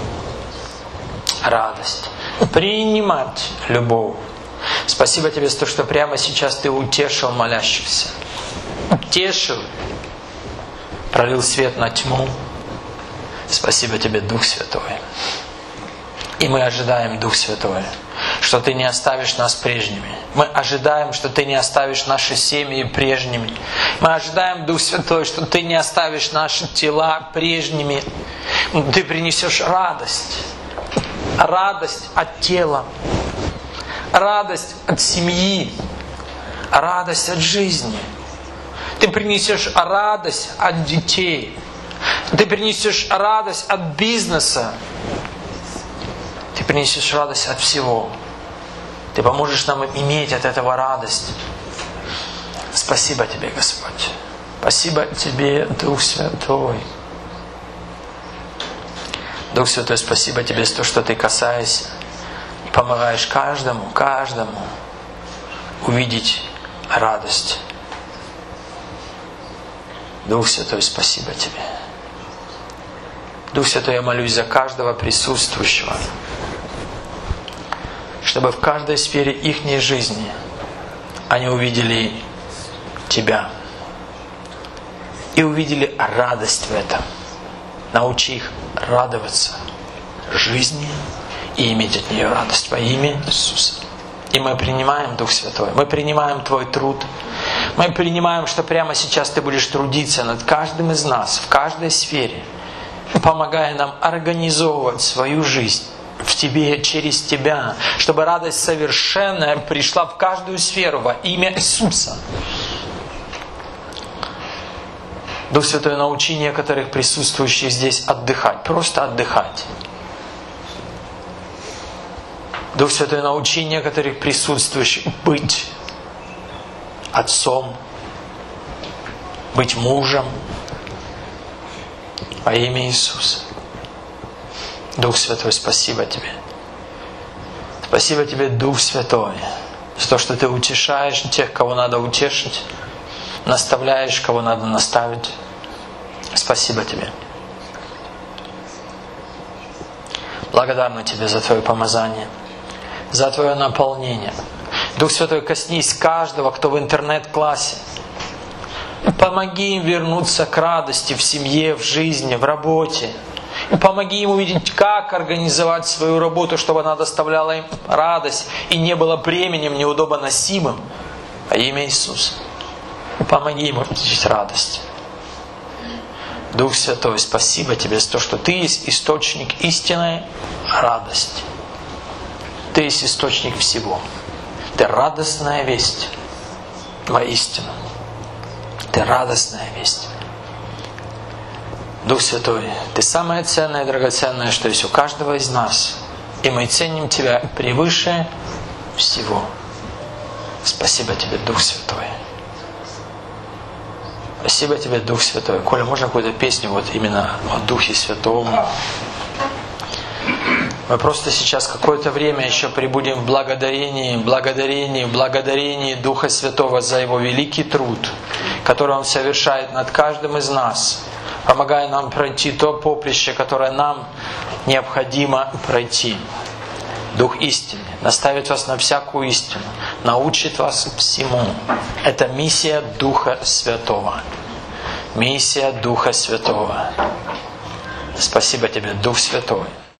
радость, принимать любовь. Спасибо Тебе за то, что прямо сейчас Ты утешил молящихся. Утешил, пролил свет на тьму. Спасибо Тебе, Дух Святой. И мы ожидаем, Дух Святой, что Ты не оставишь нас прежними. Мы ожидаем, что Ты не оставишь наши семьи прежними. Мы ожидаем, Дух Святой, что Ты не оставишь наши тела прежними. Ты принесешь радость. Радость от тела, радость от семьи, радость от жизни. Ты принесешь радость от детей. Ты принесешь радость от бизнеса. Ты принесешь радость от всего. Ты поможешь нам иметь от этого радость. Спасибо Тебе, Господь. Спасибо Тебе, Дух Святой. Дух Святой, спасибо Тебе за то, что Ты касаешься и помогаешь каждому увидеть радость. Дух Святой, спасибо Тебе. Дух Святой, я молюсь за каждого присутствующего, чтобы в каждой сфере ихней жизни они увидели Тебя и увидели радость в этом. Научи их радоваться жизни и иметь от нее радость во имя Иисуса. И мы принимаем, Дух Святой, мы принимаем Твой труд. Мы принимаем, что прямо сейчас Ты будешь трудиться над каждым из нас, в каждой сфере, помогая нам организовывать свою жизнь в Тебе, через Тебя, чтобы радость совершенная пришла в каждую сферу во имя Иисуса. Дух Святой, научи некоторых присутствующих здесь отдыхать, просто отдыхать. Дух Святой, научи некоторых присутствующих быть отцом, быть мужем во имя Иисуса. Дух Святой, спасибо Тебе. Спасибо Тебе, Дух Святой, за то, что Ты утешаешь тех, кого надо утешить, наставляешь, кого надо наставить. Спасибо Тебе. Благодарны Тебе за Твое помазание, за Твое наполнение. Дух Святой, коснись каждого, кто в интернет-классе. Помоги им вернуться к радости в семье, в жизни, в работе. Помоги им увидеть, как организовать свою работу, чтобы она доставляла им радость и не была бременем неудобоносимым. Во имя Иисуса. Помоги им увидеть радость. Дух Святой, спасибо Тебе за то, что Ты есть источник истинной радости. Ты есть источник всего. Ты радостная весть. Воистину. Ты радостная весть. Дух Святой, Ты самое ценное и драгоценное, что есть у каждого из нас. И мы ценим Тебя превыше всего. Спасибо Тебе, Дух Святой. Спасибо Тебе, Дух Святой. Коля, можно какую-то песню вот именно о Духе Святом? Мы просто сейчас какое-то время еще пребудем в благодарении Духа Святого за Его великий труд, который Он совершает над каждым из нас, помогая нам пройти то поприще, которое нам необходимо пройти. Дух истины наставит вас на всякую истину, научит вас всему. Это миссия Духа Святого. Миссия Духа Святого. Спасибо Тебе, Дух Святой.